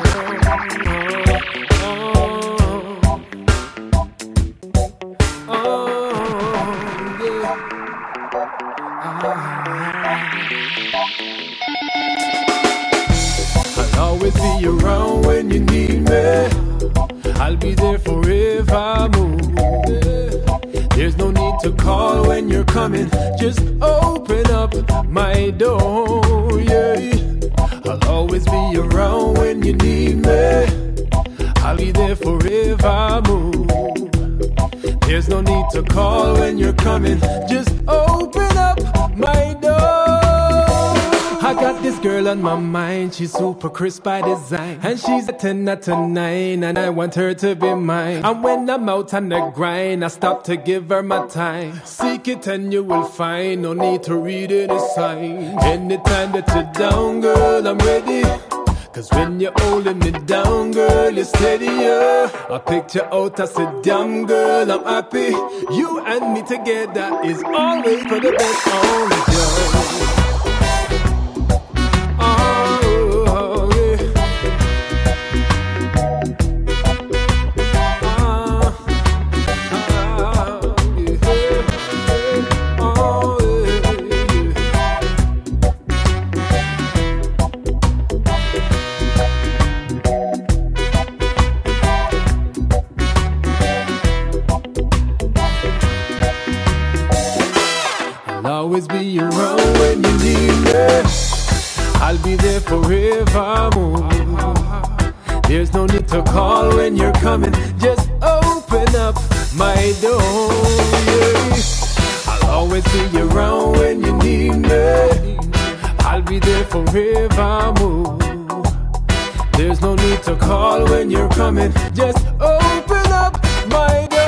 I'll always be around when you need me. I'll be there forever. There's no need to call when you're coming. Just open up my door. Yeah, I'll always be around when you need me. I'll be there forever. There's no need to call when you're coming. Just open up my door. I got this girl on my mind, she's super crisp by design. And she's a ten out of nine, and I want her to be mine. And when I'm out on the grind, I stop to give her my time. Seek it and you will find, no need to read any sign. Anytime that you're down, girl, I'm ready. Cause when you're holding me down, girl, you're steadier. I picked you out, I said, damn girl, I'm happy. You and me together is always for the best, only girl. Always be around when you need me. I'll be there forever. There's no need to call when you're coming. Just open up my door. Yeah. I'll always be around when you need me. I'll be there forever. There's no need to call when you're coming. Just open up my door.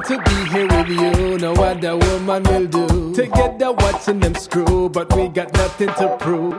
want to be here with you. No other woman will do. Together watching them screw, but we got nothing to prove.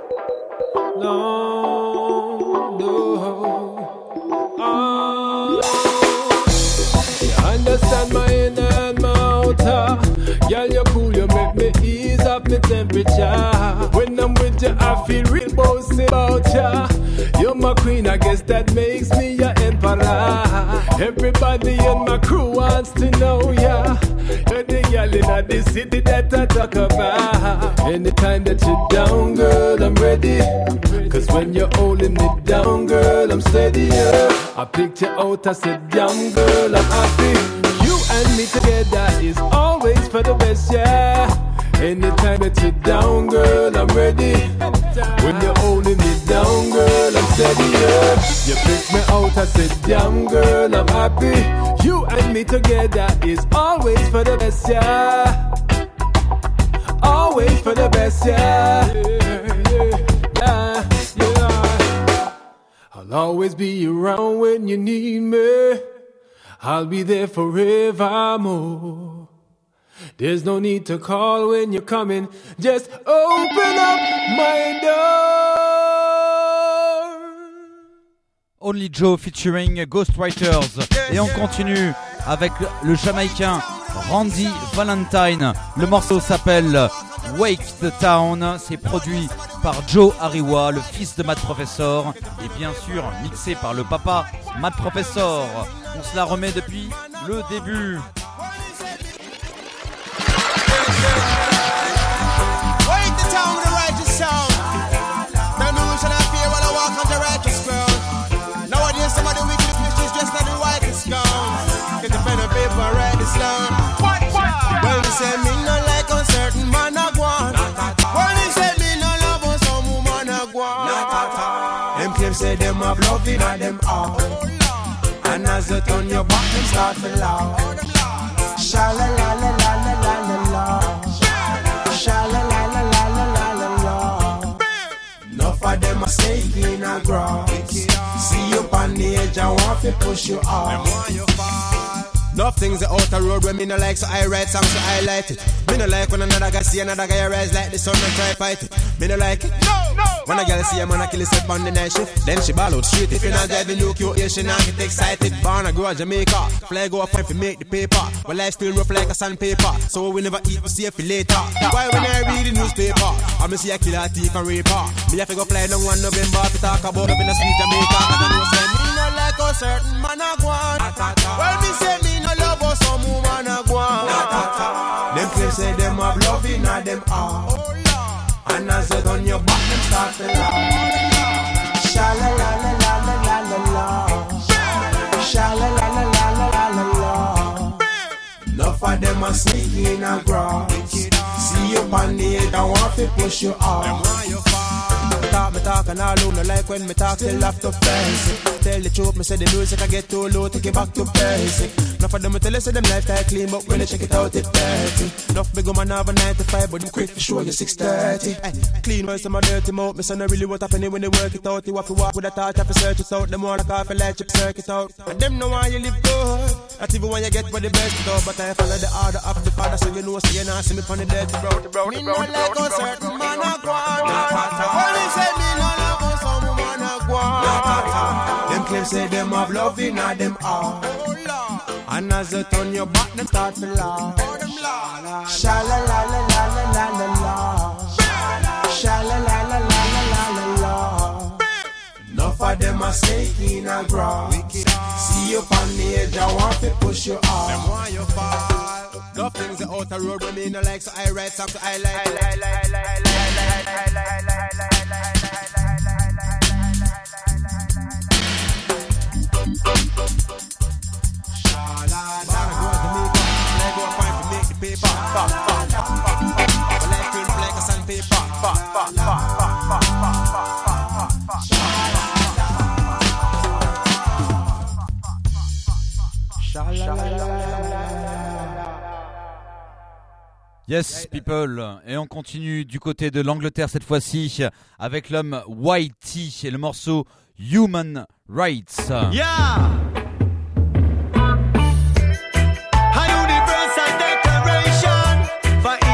No, no. Oh. You understand my inner and my outer. Girl, you're cool, you make me ease up the temperature. When I'm with you, I feel real bossy about ya. You're my queen, I guess that makes me your emperor. Everybody in my crew wants to know ya. You're the girl in the city that I talk about. Anytime that you're down, girl, I'm ready. Cause when you're holding me down, girl, I'm steady, yeah. I picked you out, I said, damn, girl, I'm happy. You and me together is always for the best, yeah. Anytime that you're down, girl, I'm ready. When you're holding me down, girl, I'm steady, yeah. You picked me out, I said, damn, girl, I'm happy. You and me together is always for the best, yeah. Always for the best, yeah. Yeah, yeah, yeah. I'll always be around when you need me. I'll be there forevermore. There's no need to call when you're coming. Just open up my door. Only Joe featuring Ghostwriters. Et on continue avec le Jamaïcain Randy Valentine. Le morceau s'appelle Wake the Town. C'est produit par Joe Ariwa, le fils de Matt Professor. Et bien sûr mixé par le papa Matt Professor. On se la remet depuis le début. Wake the town with a righteous sound. Tell me who should I fear while I walk on the righteous ground. Nowadays some of the wicked fish is just like the whitest gown. Get the pen and paper, write this down. Well, they say me no like a certain man a guan. Well, they say me no love on some woman a guan. Them claims say them have love in them all. And as you turn your back, them start to laugh. Sha-la-la-la-la-la-la-la. Sha-la-la-la-la-la-la-la. Enough of them a snake in a grass. See you on the edge, I want to push you off. Enough things are out the road when me no like, so I write songs to highlight it. Me no like when another guy see another guy rise like the sun and try fight it. Me no like it. No, no. When a girl see a man a kill himself on the night shift, then she ball out straight. If you not driving look you here, she not get excited. Born a grow Jamaica, fly go up and fi make the paper. But life still rough like a sandpaper, so we never eat, we save for later. Why when I read the newspaper, I me see a killer, thief and raper. Me have to go fly down one November to talk about up in the sweet Jamaica. Cause I know say me no like a certain man a guan. Well me say me no love us some woman a guan. Them claims say them have love in a them all. And as you done your back, them start to laugh. Sha-la-la-la-la-la-la-la. Sha-la-la-la-la-la-la-la. Enough of them a sneak in a grass. See you on the edge, I want to push you off. Talk me talk and all no like when me talk still have to face it. Tell the truth, me say the music I get too low, take it back to basic. Enough of them me tell you say them lifestyle clean, but when they check it out it dirty. Enough big woman have a nine to five, but them quick to show you six thirty. Ay, clean words to my dirty mouth, me say no really what happening when they work it out. You have to walk with a torch, have to search it out. Them wanna coffee like chip circuit out. And them know why you live good. Not even when you get for the best it out, but I follow the order of the father, so you know so you not see me on the dirty road. Me no like a certain man a guan. Only say me no love on some woman a guan. Them claims say them have love in a them all. And as you turn your back, them start to laugh. Sha-la-la-la-la-la-la-la. Sha-la-la-la-la-la-la-la. Enough of them a snake in a grass. See you on the edge, I want to push you off. Them want you fall. Enough things are out the road when me no like, so I write songs to highlight. Yes, people. Et on continue du côté de l'Angleterre cette fois-ci avec l'homme Whitey et le morceau Human Rights. Yeah.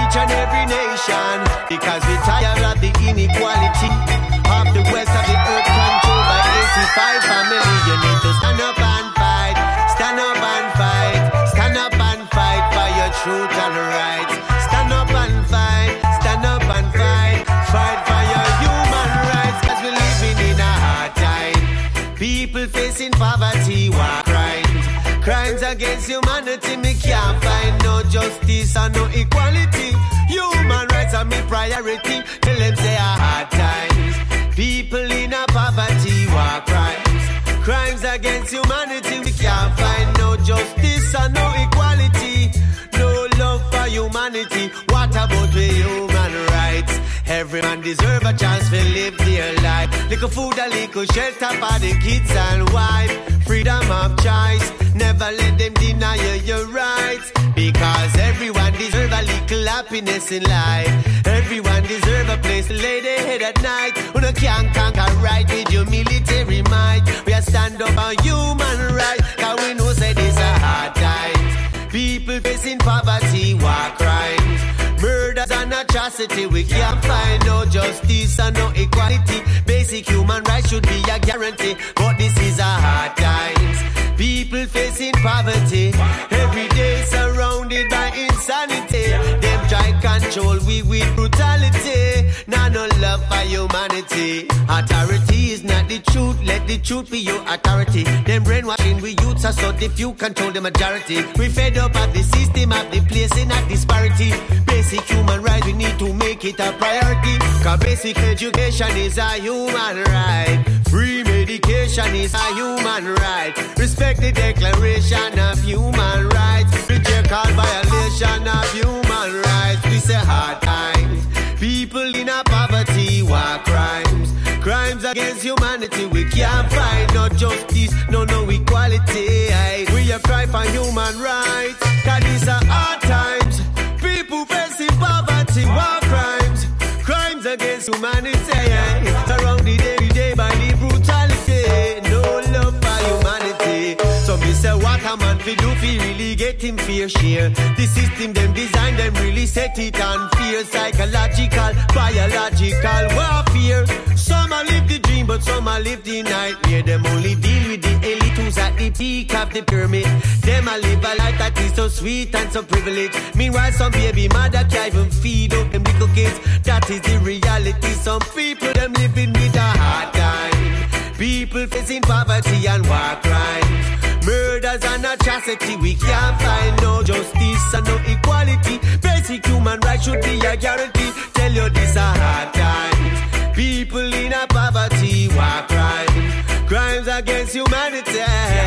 each and every nation, because we tired of the inequality of the west of the earth controlled by eighty-five family. You need to stand up and fight, stand up and fight, stand up and fight for your truth and rights. Stand up and fight, stand up and fight, fight for your human rights, cause we're living in a hard time. People facing poverty, war crimes, crimes against humanity. Me can't find no justice and no equality. Human rights are my priority. Tell them say a hard times. People in a poverty, war crimes, crimes against humanity. We can't find no justice and no equality. No love for humanity. What about the human rights? Every man deserve a chance to live their life. Little food, a little shelter for the kids and wife. Freedom of choice. Never let them deny you your rights. Because everyone deserve a little happiness in life. Everyone deserve a place to lay their head at night. When you can't conquer right with your military might. We are stand up on human rights. Cause we know say this a hard times. People facing poverty, war crimes, murders and atrocity. We can't find no justice and no equality. Basic human rights should be a guarantee. But this is a hard times. People facing poverty, every day surrounded by insanity. Them try control we with brutality. Nah, no love for humanity. Authority is not the truth. Let the truth be your authority. Them brainwashing we youths are so if you control the majority. We fed up of the system of the place in a disparity. Basic human rights we need to make it a priority. Cause basic education is a human right. Free medication is a human right. Respect the Declaration of Human Rights. Reject all violation of human rights. We say hard times. People in a poverty, war crimes, crimes against humanity. We can't find no justice, no no equality. We have cry for human rights. Cause these are hard times. People facing poverty, war crimes, crimes against humanity. Surrounded every day by the brutality. No love for humanity. So me say what a man fi do fi really get him fair share. The system them design them really set it on fear. Psychological, biological warfare. Some a live the dream but some a live the nightmare. Them only deal with the elite who's at the peak of the pyramid. Them a live a life that is so sweet and so privileged. Meanwhile some baby mother can't even feed up them little kids. That is the reality. Some people them living with a hard time. People facing poverty and war crimes, murders and atrocity. We can't find no justice and no equality. Basic human rights should be a guarantee. Tell you this a hard times. People in a poverty, war crimes, crimes against humanity.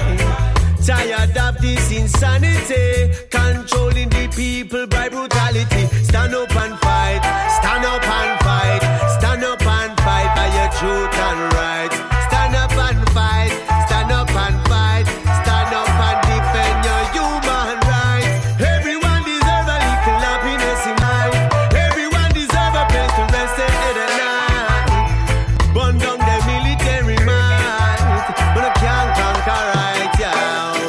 Tired of this insanity, controlling the people by brutality. Stand up and fight, stand up and fight, stand up and fight for your truth and rights. Stand up and fight, stand up and fight, stand up and defend your human rights. Everyone deserves a little happiness in life. Everyone deserves a place to rest their head at night. Burn down the military might, but I can't conquer right, yeah.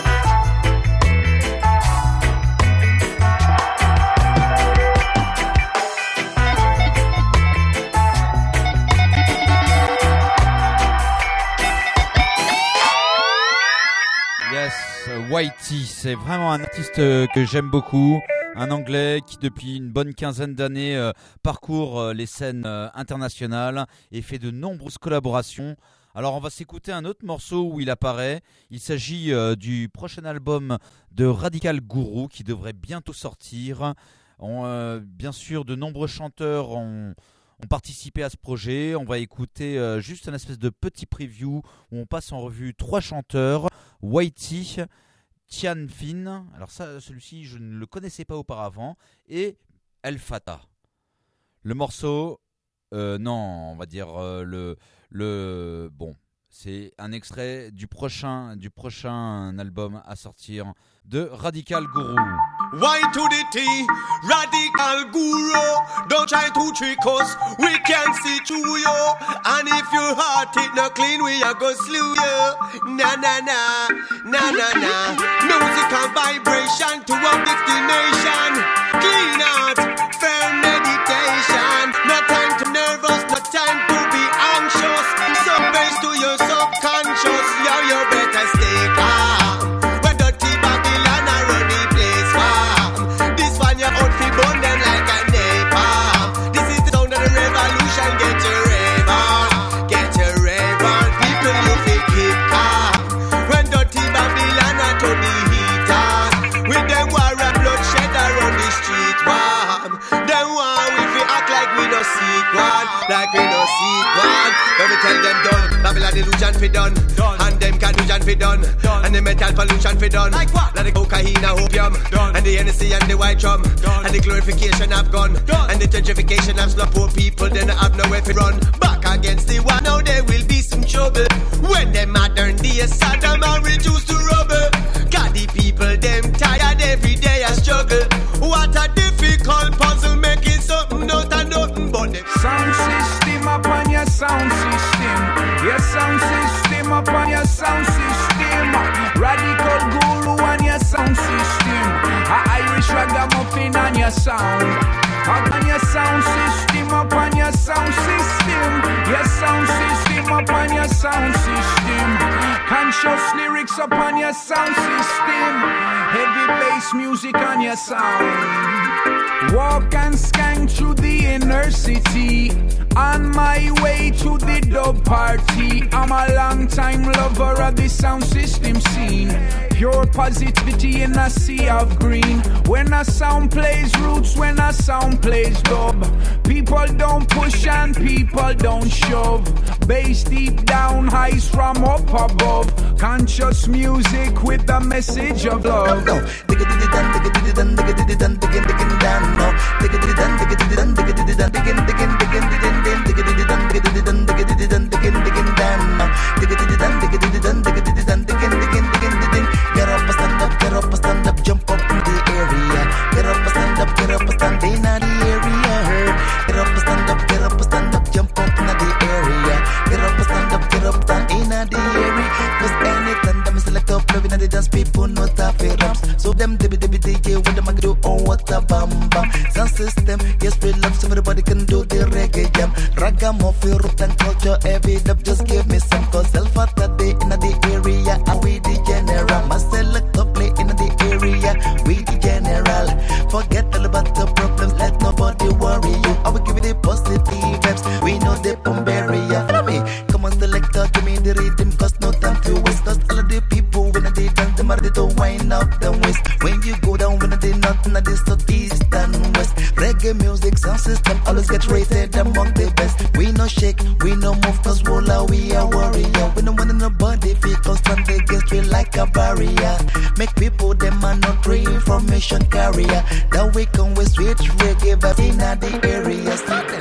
Whitey, c'est vraiment un artiste que j'aime beaucoup, un anglais qui depuis une bonne quinzaine d'années euh, parcourt euh, les scènes euh, internationales et fait de nombreuses collaborations. Alors on va s'écouter un autre morceau où il apparaît, il s'agit euh, du prochain album de Radical Guru qui devrait bientôt sortir. On, euh, bien sûr de nombreux chanteurs ont, ont participé à ce projet, on va écouter euh, juste un espèce de petit preview où on passe en revue trois chanteurs, Whitey, Tian Fin, alors ça, celui-ci je ne le connaissais pas auparavant, et El Fatah. Le morceau, euh, non, on va dire euh, le, le, bon, c'est un extrait du prochain, du prochain album à sortir de Radical Guru. Y to the T, Radical Guru. Don't try to trick us, we can see through you. And if your heart is not clean, we are gonna slew you. Na na na, na na na. Musical vibration to our destination. Clean heart, firm one, like we no see one. When we tell them done, Babylon illusion fi done, done. And them confusion fi done, done. And the metal pollution fi done. Like what? Like the cocaine and opium, done. And the N S C and the white drum, done. And the glorification of gun, done. And the gentrification of slow poor people, then they have nowhere to run. Back against the one, now there will be some trouble. When them modern days Saddam are reduced to rubble. God the people them tired every day I struggle. What a difficult puzzle making something out of nothing but them. Sound system upon your sound system. Your sound system upon your sound system. Radical guru on your sound system. A Irish ragamuffin on your sound. Upon your sound system, upon your sound system. Your sound system upon your sound system. Conscious lyrics upon your sound system. Heavy bass music on your sound. Walk and skank through the inner city. On my way to the dub party. I'm a long time lover of the sound system scene. Pure positivity in a sea of green. When a sound plays roots, when a sound plays dub. People don't push and people don't shove. Bass deep down, highs from up above. Conscious music with a message of love. No, no. Get up, stand up, get up, stand up, jump up in the area. Get up, stand up, get up, stand in the area. Get up, stand up, get up, stand up, jump up in the area. Get up, stand up, get up, stand in the area. Cause anytime them select up, loving and they dance, people know that it raps. So them dibby dibby D J, what them I do, oh what a bam bam. Sound system, yes we love, so everybody can do the reggae jam. Ragamuffin, root and culture, every dub just give me some. Cause Alpha today in the area, and we the general. Select a play in the area, we the general. Forget all about the problems, let nobody worry you. I will give you the positive vibes, we know the bomb barrier. Follow me, come on selector, give me the rhythm, cause no time to waste. Cause all of the people, when they dance, them are ready to wind up the waist. When you go down, when they not, not the south, east and west. Reggae music, sound system, always get rated among the best. We no shake, we no move, cause roller, we are warrior. We no want nobody feel constant against we like a barrier. Make people them are not free information carrier. That we come with sweet reggae vibes in the area.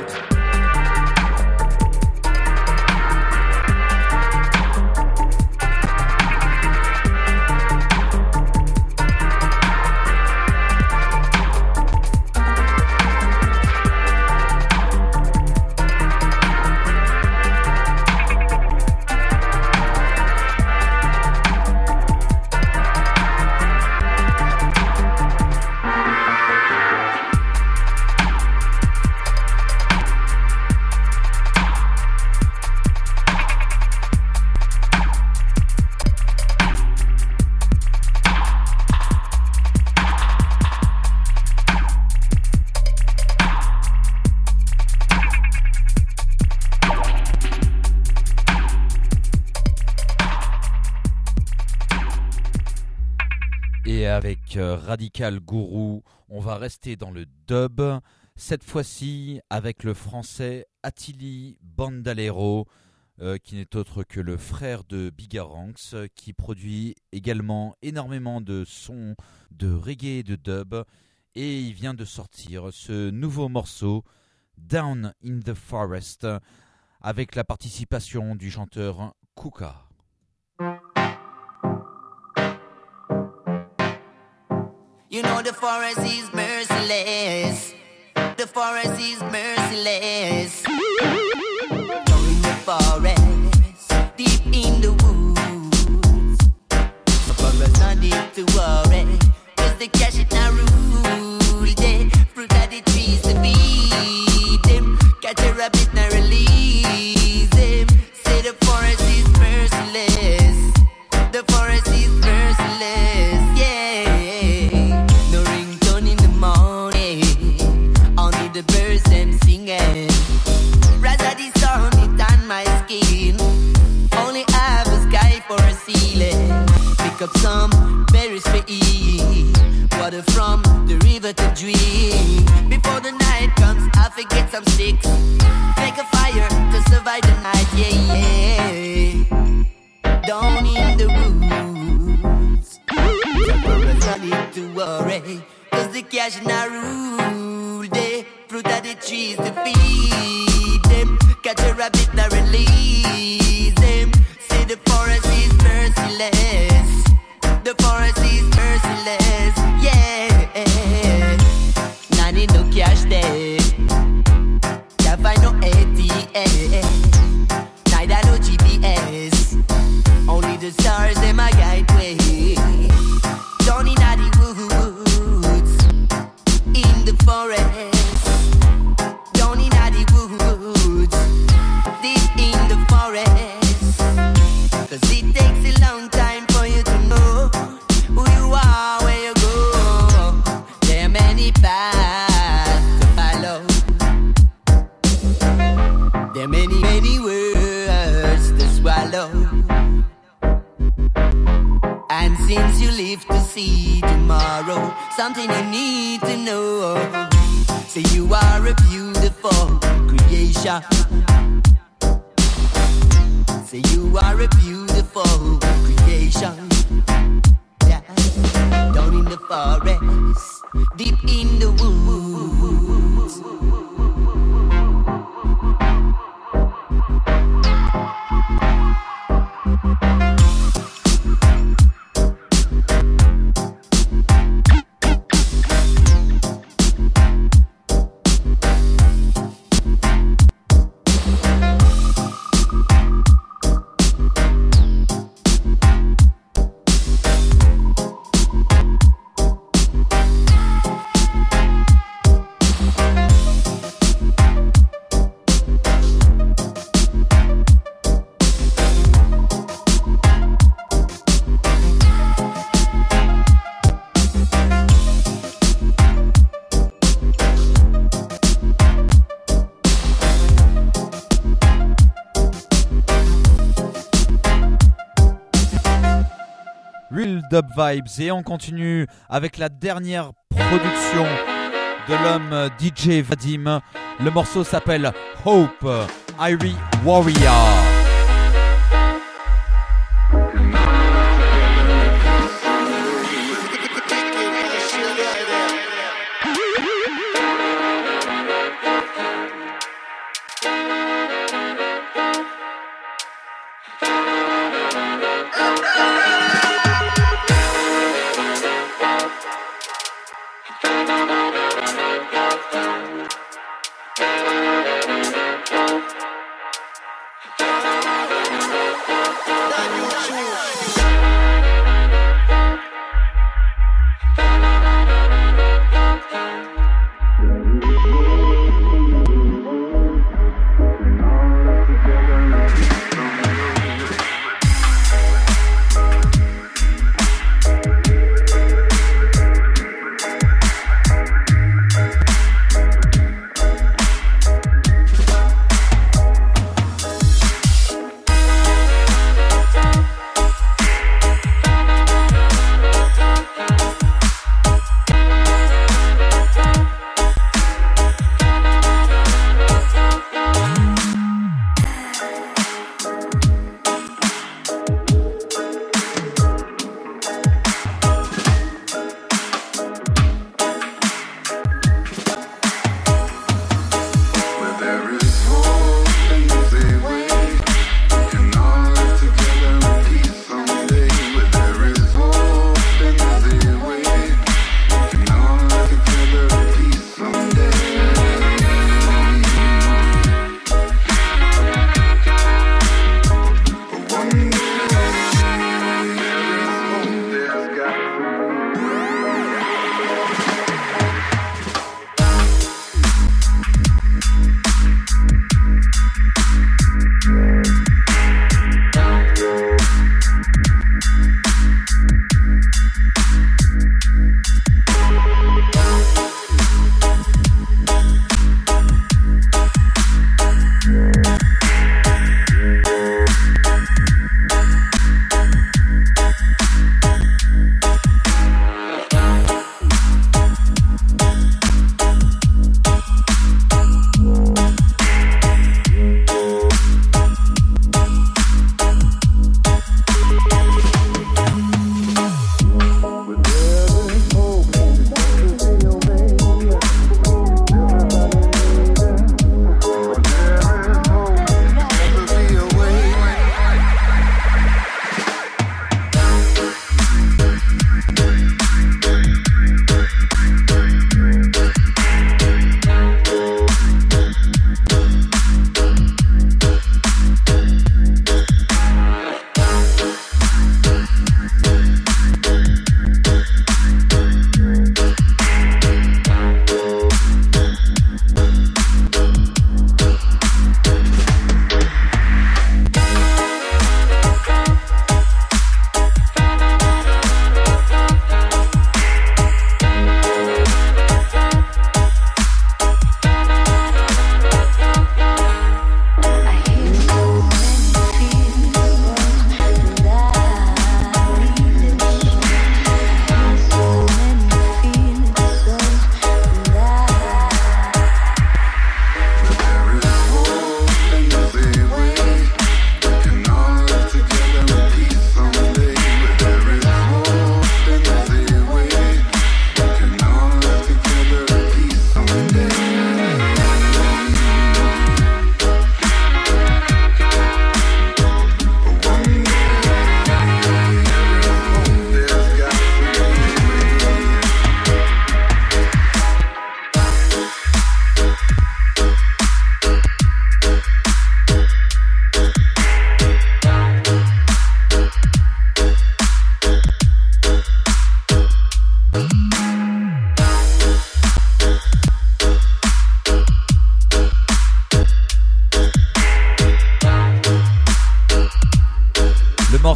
Avec euh, Radical Guru, on va rester dans le dub, cette fois-ci avec le français Attili Bandalero, euh, qui n'est autre que le frère de Bigaranx, qui produit également énormément de sons de reggae et de dub, et il vient de sortir ce nouveau morceau, Down in the Forest, avec la participation du chanteur Kuka. You know the forest is merciless. The forest is merciless. Down in the forest, deep in the woods. So forest not deep to worry, cause the cash it not rule. They fruit of the trees to feed them. Catch a rabbit not release them. Say the forest is merciless. The forest is merciless, yeah. The birds them singing, rather the sound it on my skin. Only have a sky for a ceiling. Pick up some berries for eat, water from the river to drink. Before the night comes, I forget some sticks. There are many, many words to swallow. And since you live to see tomorrow, something you need to know. Say you are a beautiful creation. Say you are a beautiful creation. Yeah. Down in the forest, deep in the woods. Real Dub Vibes et on continue avec la dernière production de l'homme D J Vadim. Le morceau s'appelle Hope, Irie Warrior. Thank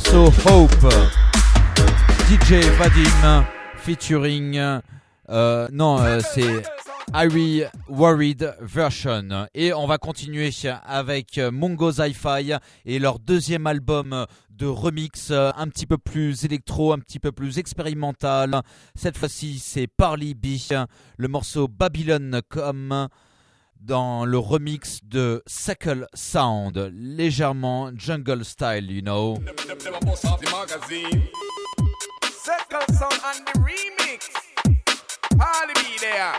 morceau Hope, D J Vadim featuring euh, non euh, c'est Harry Worried Version. Et on va continuer avec Mongo Zi-Fi et leur deuxième album de remix un petit peu plus électro, un petit peu plus expérimental. Cette fois-ci c'est Parley B, le morceau Babylon Come dans le remix de Suckle Sound, légèrement jungle style, you know. Suckle Sound and the remix. Parley B there.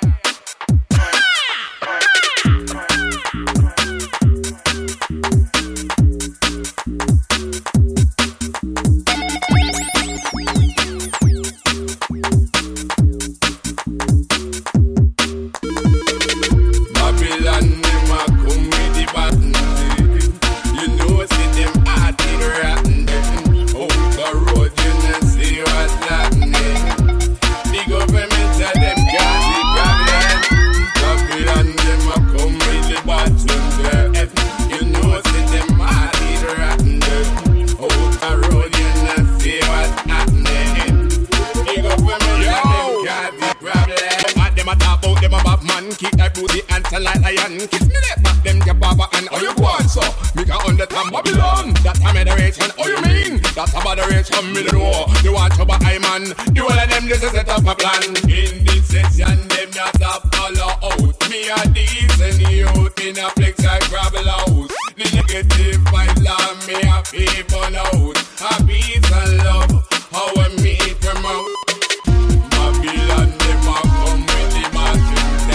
Kick that booty and tell like lion. Kiss me that back them your baba and all you want so. Me can understand Babylon. That's a moderation. Oh you mean? That's a moderation. Me don't know. You want to buy man. You all of them just set up a plan. In this session them not a follow out. Me a decent youth in a flex like gravel house. The negative vibes on me a people out. A peace and love. How I meet them out. Babylon them a come with the magic.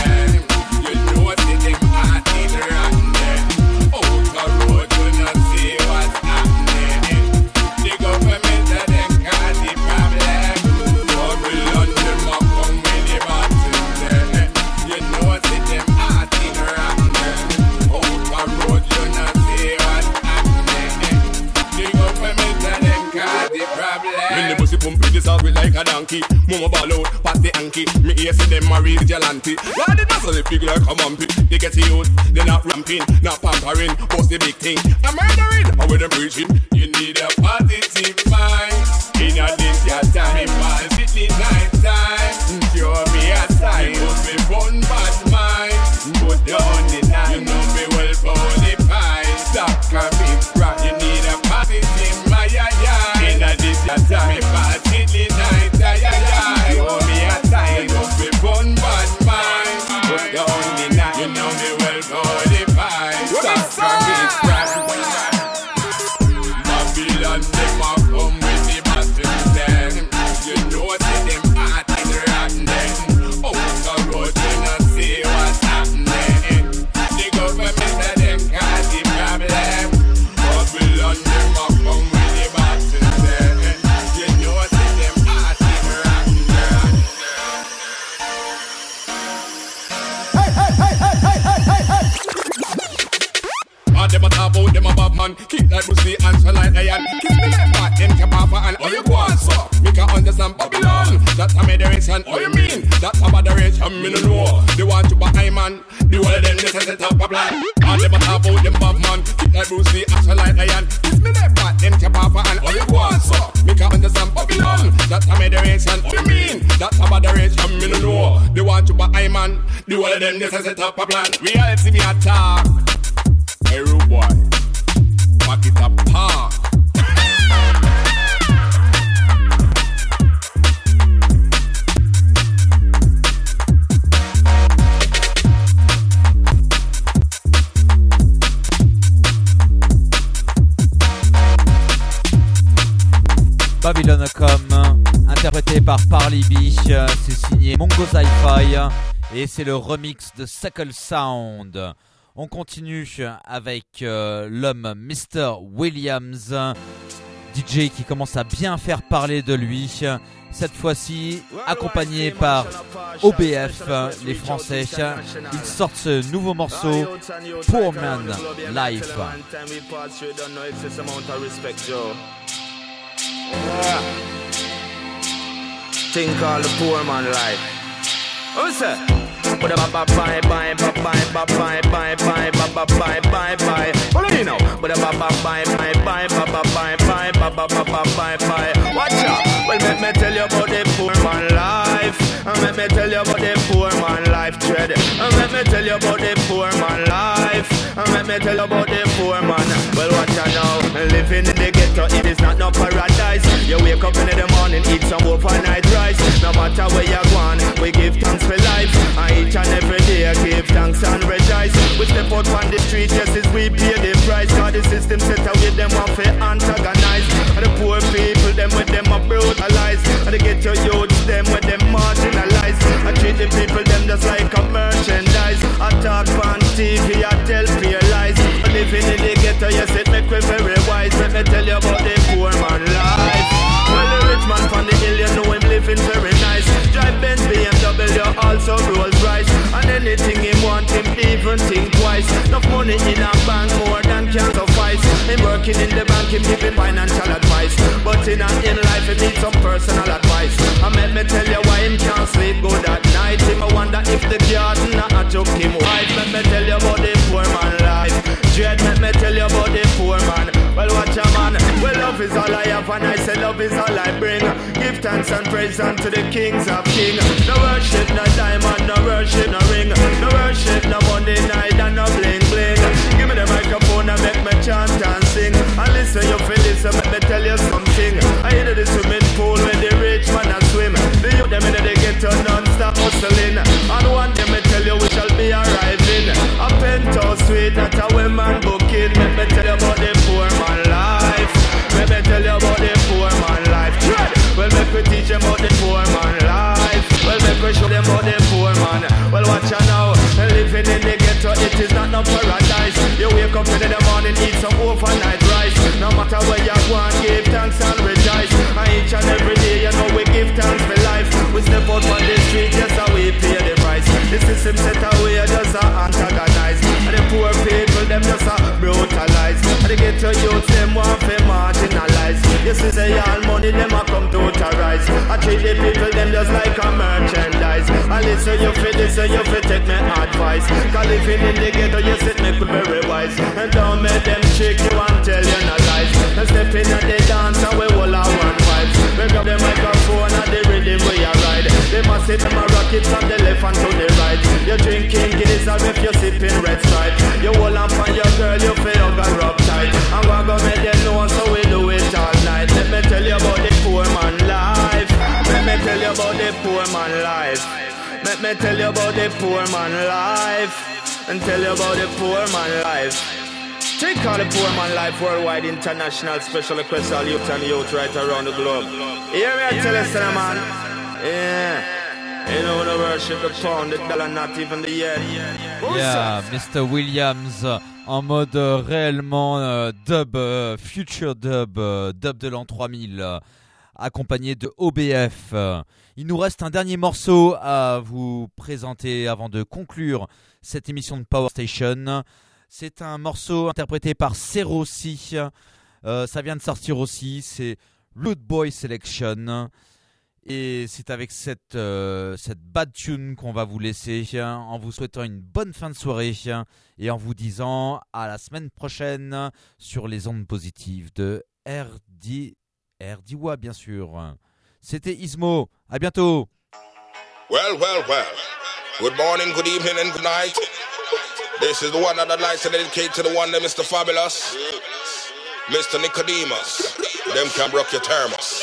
Like a donkey, mama ball out, pass the hanky. Me ear see them marry vigilante. Why the dancers they big like a mumpy? They get youth, they not ramping, not pampering. Post the big thing, I'm murdering. How with them preaching? You need a positive mind. In a this your time, man, city night time. Sure me a time, but me fun bad mind. Put down the night, you know me well qualified. Stop coming from, you need a positive mind. In a this your time, man. Keep that pussy answer like iron. Kiss me like fat, them kapapa and all you want so. Me can understand Babylon. That's a moderation. All you mean? That's a moderation. Me no know. They want to buy man. The whole of them they set up a plan. All them a talk about them bad man. Keep that pussy answer like iron. Kiss me like fat, them kapapa and all you want so. Me can understand Babylon. That's a moderation. All you mean? That's a moderation. Me no know. They want to buy man. The whole of them they set up a plan. Reality me attack. Hey rude boy. Pack it up, park. Babylon Come, interprété par Parley B, c'est signé Mongo Zi-Fi et c'est le remix de Suckle Sound. On continue avec euh, l'homme mister Williams, D J qui commence à bien faire parler de lui. Cette fois-ci, accompagné par O B F, les Français. Ils sortent ce nouveau morceau, Poor Man Life. Think all the poor man life. What's that? But a bye bye bye bye bye bye bye bye bye bye bye bye bye. What do you know? But a bye bye bye bye bye bye bye bye bye ba ba ba bye bye. Watch out. Well, let me tell you about the poor man life. And let me tell you about the poor man life dread. And let me tell you about the poor man life. And let me tell you about the poor man. Well, watch out now. Living in the ghetto, it is not no paradise. You wake up in the morning, eat some overnight rice. No matter where you're going, we give thanks for life. And each and every day, give thanks and rejoice. We step out on the street just as we pay the price. Cause the system set away them one for antagonize. And the poor people, them with them are brutalized. And the ghetto youths, them with them marginalized. I treat the people, them just like a merchandise. I talk on T V, I tell peer lies. But living in the ghetto, yes, it make me very wise. Let me tell you about the poor man life. Well, the rich man from the hill, you know him living very nice. Drive Benz, B M W, also Rolls Royce. And anything he want, him even think twice. Enough money in a bank, more than can suffice. Him working in the bank, him giving financial advice. But in a in life, he needs some personal advice. And let me tell you why him can't sleep good at night. Him I wonder if the garden a took him right. Let me tell you about the poor man life. Dread, let me tell you about the poor man. Well, watch a man. Well, love is all I have, and I say love is all I bring. Give thanks and praise unto the kings of kings. No worship, no diamond, no worship, no ring. No worship, no money, neither no bling bling. Give me the microphone and make me chant and sing. And listen, you feel listen, let me tell you something. I hit the swimming pool where the rich man a swim. The youth them in the ghetto non-stop hustling. And one day me tell you we shall be arriving. A penthouse suite that a women booking. Let me tell you about the poor man life. Let me tell you about the poor man life. Well, make we teach them about the poor man life. Well, make we show them about the poor man. Well, watch out now. Living in the ghetto, it is not no paradise. You wake up in the morning, eat some overnight rice. No matter where you go and give thanks and rejoice. And each and every day, you know we give thanks for life. We step out on the street, just how we pay the price. The system set away, just a antagonize. And the poor people, them just a brutalize. And the ghetto youths, them want to marginalize. You see, say all money, them a come to terrorize. I treat the people, them just like a merchandise. I listen, you feel listen, you feel take me advice. Cause living in the ghetto, you sit me could very wise. And don't make them trick you and tell you no lies. And step in at the dance and we all are one vibes. We grab the microphone and the rhythm we a ride. They must sit them a rocket from the left and to the right. You're drinking Guinness or if you're sipping Red Stripe. You hold on for your girl, you feel hug her up tight. And we're gonna make them know so we do it all night. Let me tell you about the poor man life. Let me tell you about the poor man life. Let me tell you about the poor man life. And tell you about the poor man life. Take all the poor man life worldwide, international, special request all youth and youth right around the globe. Hear me, I tell you, son, man. Yeah. You know, the worship, the pound, the dollar, not even the yen. Yeah, mister Williams en mode euh, réellement euh, dub, euh, future dub, euh, dub de l'an trois mille, euh, accompagné de O B F. Il nous reste un dernier morceau à vous présenter avant de conclure cette émission de Power Station. C'est un morceau interprété par Serossi. Euh, ça vient de sortir aussi. C'est Rude Boy Selection. Et c'est avec cette, euh, cette bad tune qu'on va vous laisser en vous souhaitant une bonne fin de soirée et en vous disant à la semaine prochaine sur les ondes positives de R D W, bien sûr. C'était Ismo. À bientôt. Well, well, well. Good morning, good evening, and good night. This is the one that I'd like to dedicate to the one that Mister Fabulous, Mister Nicodemus. Them can rock your thermos.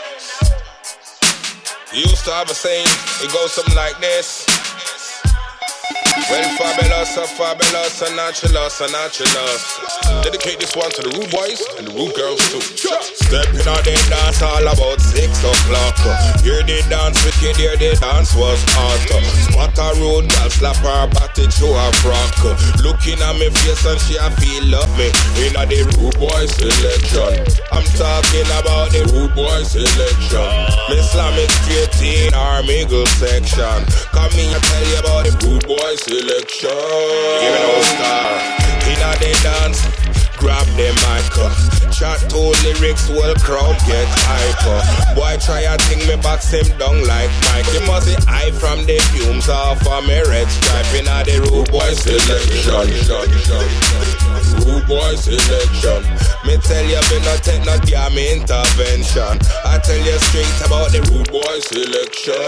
You used to have a saying, it goes something like this. Well, fabulous, a fabulous, a naturalous, a naturalous. Dedicate this one to the rude boys and the rude girls too. Stepping on the dance all about six o'clock. Hear the dance wicked, hear the dance was hot. Spot a rude girl, slap her body to her frock. Looking at me face and she a feel love me. In a the rude boy selection. I'm talking about the rude boy selection. Me slam it straight in our middle section. Come me and tell you about the rude boy selection. Give it all star. In a the dance, grab the mic. shot two lyrics, whole crowd get hyper. Boy try a thing, me box him down like Mike. You must see high from the fumes off of me red stripe in a the rude boy selection. Rude boy selection. Me tell you, me not take no damn intervention. I tell you straight about the rude boy selection.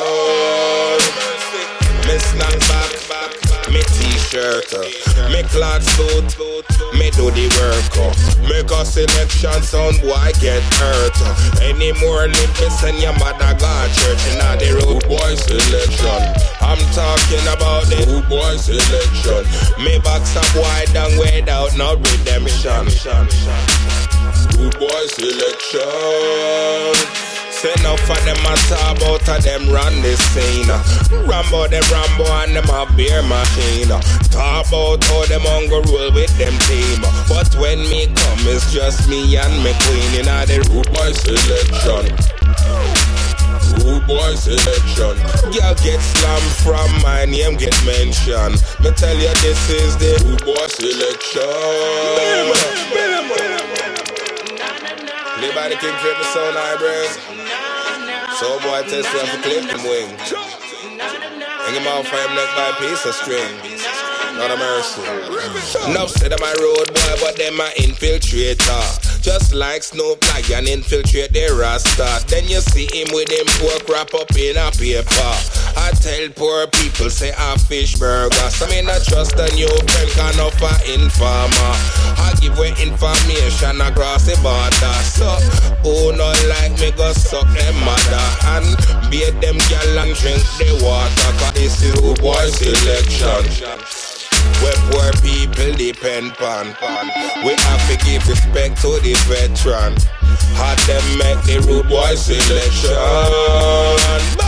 Me snap back, me t-shirt, me cloth suit, me do the work. Make a selection, sound boy get hurt. Any more lips and your mother got church in the rude boy selection. I'm talking about the rude boy selection. Me box a boy down without no redemption. Rude boy selection. Say enough for them a talk about a them run this scene. Rambo them Rambo and them a beer machine. Talk about how them hunger roll with them team. But when me come it's just me and me queen in a the rude boy selection. Rude boy selection. Girl get slammed from my name get mentioned. Me tell you this is the rude boy selection. Play by the king flip the sound hybrids. So boy test them for clip him wing. Hang him out for him neck by a piece of string. Not a mercy. Enough said I'm a road boy, but them a infiltrator. Just like Snoop Lion infiltrate the Rasta. Then you see him with him pork wrap up in a paper. I tell poor people say a fish burger. So me not trust a new friend can offer informer. I give away information across the border. So who not like me go suck them mother and beat them gal and drink the water. Cause this is rude boy selection. Where poor people depend on. We have to give respect to the veteran. Had them make the rude boy selection.